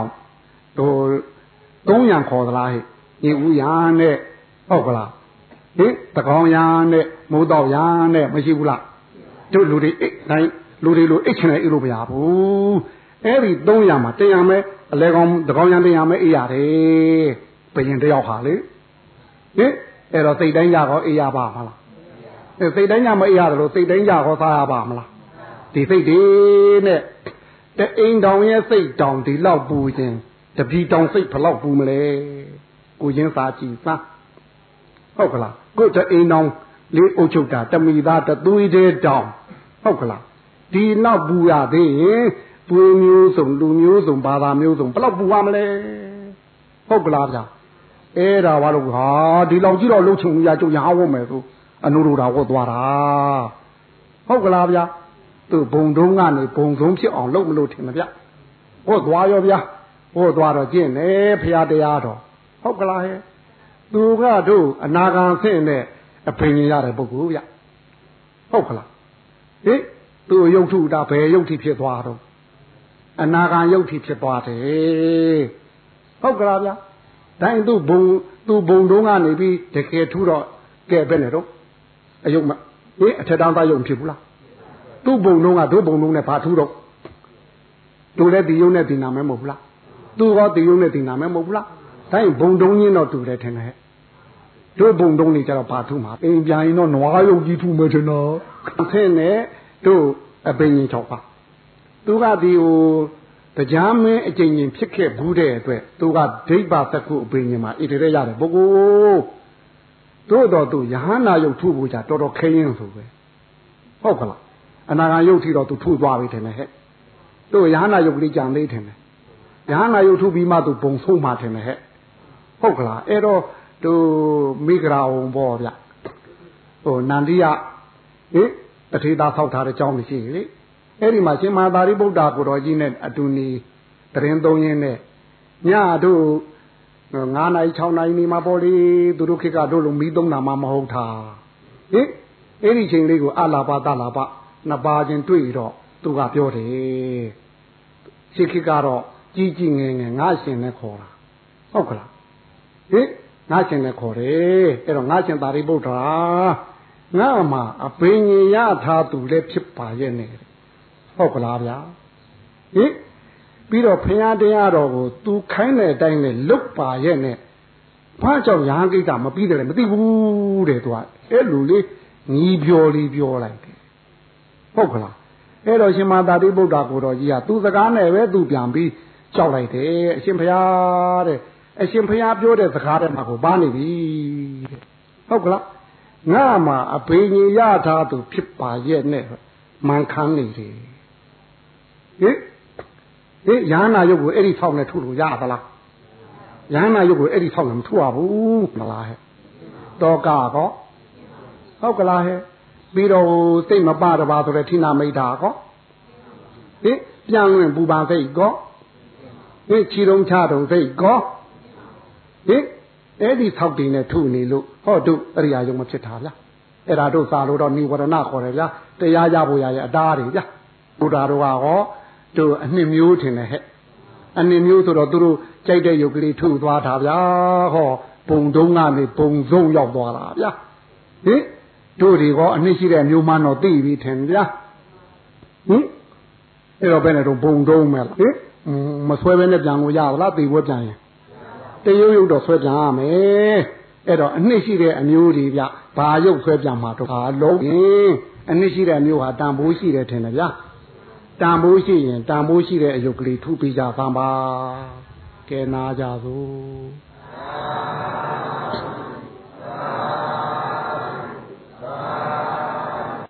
300ခေါ်သလားဟဲ့ညီဦးရနဲ့ဟုတ်ကလားတကောင်ရနဲ့မိုးတော့ရနဲ့မရှိဘူးလားတို့လူတွေအိတ်တိုင်းလူတွေလိုအိတ်ချင်တယ်အိတ်လို့မရဘူးအဲ့ဒီ300မှာ100မဲအလဲကောင်တကောင်ရ100မဲအေးရတယ်ဘယင်တယောက်ဟာလေအဲ့တော့စိတ်တိုင်းကြတော့အေးရပါမလားစိတ်တိုင်းကြမအေးရတယ်လို့စိတ်တိုင်းကြတော့စားရပါမလားဒီစိတ်တွေနဲ့တအိမ်တောင်ရဲ့စိတ်တောင်ဒီလောက်ပူခြင်းတပီတောင်စိတ်ဘလောက်ပူမလဲကိုချင်းစာကြည့်စားဟုတ်ကလားကိုတအိမ်တောင်လေးအုပ်ချုပ်တာတမီသားတသွေးတဲ့တောင်ဟုတ်ကလားဒီနောက်ပူရသေးရင်ပွေမျိုးစုံလူမျိုးစုံဘာသာမျိုးစုံဘလောက်ပူရမလဲဟုတ်ကလားဗျာအဲ့ဒါဘာလို့ဟာဒီလောက်ကြီးတော့လှုပ်ချင်ရကြုံရဟောမယ်ဆိုအနုရူတာဝတ်သွားတာဟုတ်ကလားဗျာသူဘုံတုံးကနေဘုံဆုံးဖြစ်အောင်လုပ်မလို့ထင်မဗျဟောသွားရောဗျာဟောသွားတော့ကျင့်နေဖရာတရားတော်ဟုတ်ကလားဟဲ့သူကတို့အနာဂံဆင့်နဲ့အပင်ရတဲ့ပုဂ္ဂိုလ်ဗျဟုတ်ကလားသူရုပ်ထုတာဘယ်ရုပ်ထိဖြစ်သွားတော့အနာဂံရုပ်ထိဖြစ်သွားတယ်ဟုတ်ကလားဗျတိုင်းသူဘုံတုံးကနေပြီးတကယ်ထူတော့ကဲပဲနဲ့တော့အယုတ်မအထက်တန်းသားယုံဖြစ်ဘူးလားသူ့ဘုံတုံးကတို့ဘုံတုံးနဲ့ဘာထူတော့တို့လည်းဒီယုံနဲ့ဒီနာမဲမဟုတ်ဘူးလားသူကဒီယုံနဲ့ဒီနာမဲမဟုတ်ဘူးလားတိုင်းဘုံတုံးချင်းတော့တူတယ်ထင်တယ်တို့ဘုံတုံးနေကြတော့ဘာထူမှာအိမ်ပြန်ရင်တော့နွားယုံကြီးထူမယ်ထင်တော့ဆင်းနဲ့တို့အပင်ကြီး6ပါသူကဒီဟိုတရားမင်းအကျဉ်းချင်းဖြစ်ခဲ့ဘူးတဲ့အတွက်သူကဒိဗ္ဗသက္ကုအပင်ကြီးမှာဣတိရရတယ်ပုဂ္ဂိုလ်တို့တော့သူယဟနာယုတ်ထုဖို့ကြတော်တော်ခဲရင်ဆိုပဲဟုတ်ကလားအနာဂံယုတ်ထီတော့သူထုသွားပြီထင်တယ်ဟဲ့တို့ယဟနာယုတ်ကလေးကြံလေးထင်တယ်ယဟနာယုတ်ထုပြီးမှသူဘုံဆုံးမှထင်တယ်ဟဲ့ဟုတ်ကလားအဲ့တော့သူမိဂရာဝန်ပေါ့ဗျဟိုနန္ဒီယဟင်အထေသားဆောက်ထားတဲ့အကြောင်းမရှိလေအဲ့ဒီမှာရှင်မသာရိပုတ္တကိုတော်ကြီးနဲ့အတူနေတရင်သုံးရင်းနဲ့ညတို့9 နာရီ 6 နာရီနေမှာပေါ့လေသူတို့ခေတ်ကတို့လိုမီးသုံးတာမှမဟုတ်တာဟင်အဲ့ဒီချိန်လေးကိုအလာပတလာပနှစ်ပါးချင်းတွေ့တော့သူကပြောတယ်ရှေ့ခေတ်ကတော့ကြီးကြီးငယ်ငယ်ငါရှင်နဲ့ခေါ်တာဟုတ်ကလားဟင်ငါရှင်နဲ့ခေါ်တယ်အဲ့တော့ငါရှင်သာရိပုတ္တရာငါမှာအပင်ကြီးရထားသူလည်းဖြစ်ပါရဲ့နဲ့ဟုတ်ကလားဗျာဟင်ပြီးတော့ဖရာတရားတော်ကိုသူခိုင်းတဲ့အတိုင်းနဲ့လွတ်ပါရဲ့နဲ့ဘာကြောင့်ရဟန်းကိစ္စမပြီးတယ်လဲမသိဘူးတဲ့သူကအဲ့လူလေးညီပြောလေးပြောလိုက်တယ်ဟုတ်ကလားအဲ့တော့ရှင်မသာရိပုတ္တကိုတော်ကြီးကသူစကားနဲ့ပဲသူပြန်ပြီးကြောက်လိုက်တယ်အရှင်ဖရာတဲ့အရှင်ဖရာပြောတဲ့စကားထဲမှာကိုပါနေပြီတဲ့ဟုတ်ကလားငါမှာအဘိညာဉ်ရထားသူဖြစ်ပါရဲ့နဲ့မန်ခံနေတယ်ဟင်ယဟနာယုတ်ကိုအဲ့ဒီဖောက်နဲ့ထုလို့ရသလားယဟနာယုတ်ကိုအဲ့ဒီဖောက်နဲ့မထုရဘူးမလားဟဲ့တောကတော့ဟုတ်ကလားဟဲ့ပြီးတော့စိတ်မပတပါဆိုတဲ့ဌိနမိတ်တာကောဟင်ပြန်ဝင်ပူပန်စိတ်ကောဟင်ခြေတုံးချတုံစိတ်ကောဟင်အဲ့ဒီဖောက်တင်နဲ့ထုနေလို့ဟောတို့အရိယာယုံမဖြစ်တာဗျာအဲ့ဒါတို့စာလို့တော့နိဝရဏခေါ်တယ်ဗျာတရားရဖို့ရရဲ့အတားတွေဗျာဘုရားတော်ကဟောတို့အနှစ်မျိုးထင်တယ်ဟဲ့အနှစ်မျိုးဆိုတော့သူတို့ကြိုက်တဲ့ယုတ်ကလေးထုသွားတာဗျာဟောပုံတုံးကနေပုံစုံရောက်သွားတာဗျာဟင်တို့ဒီကောအနှစ်ရှိတဲ့မျိုးမှန်းတော့သိပြီထင်ဗျာဟင်အဲ့တော့ဘယ်နဲ့တော့ပုံတုံးမဲ့လားဟင်မဆွဲဘဲနဲ့ပြန်ကိုရပါလားသိပွဲပြန်ရင်တရုပ်ရုပ်တော့ဆွဲပြန်ရမယ်အဲ့တော့အနှစ်ရှိတဲ့အမျိုးတွေဗျဘာရုပ်ဆွဲပြန်မှာတော့ဟာလုံးရင်အနှစ်ရှိတဲ့အမျိုးဟာတန်ဖိုးရှိတယ်ထင်တယ်ဗျာတန်ဖိုးရှိရင်တန်ဖိုးရှိတဲ့အယုတ်ကလေးထုပေးကြသံပါကဲနာကြစို့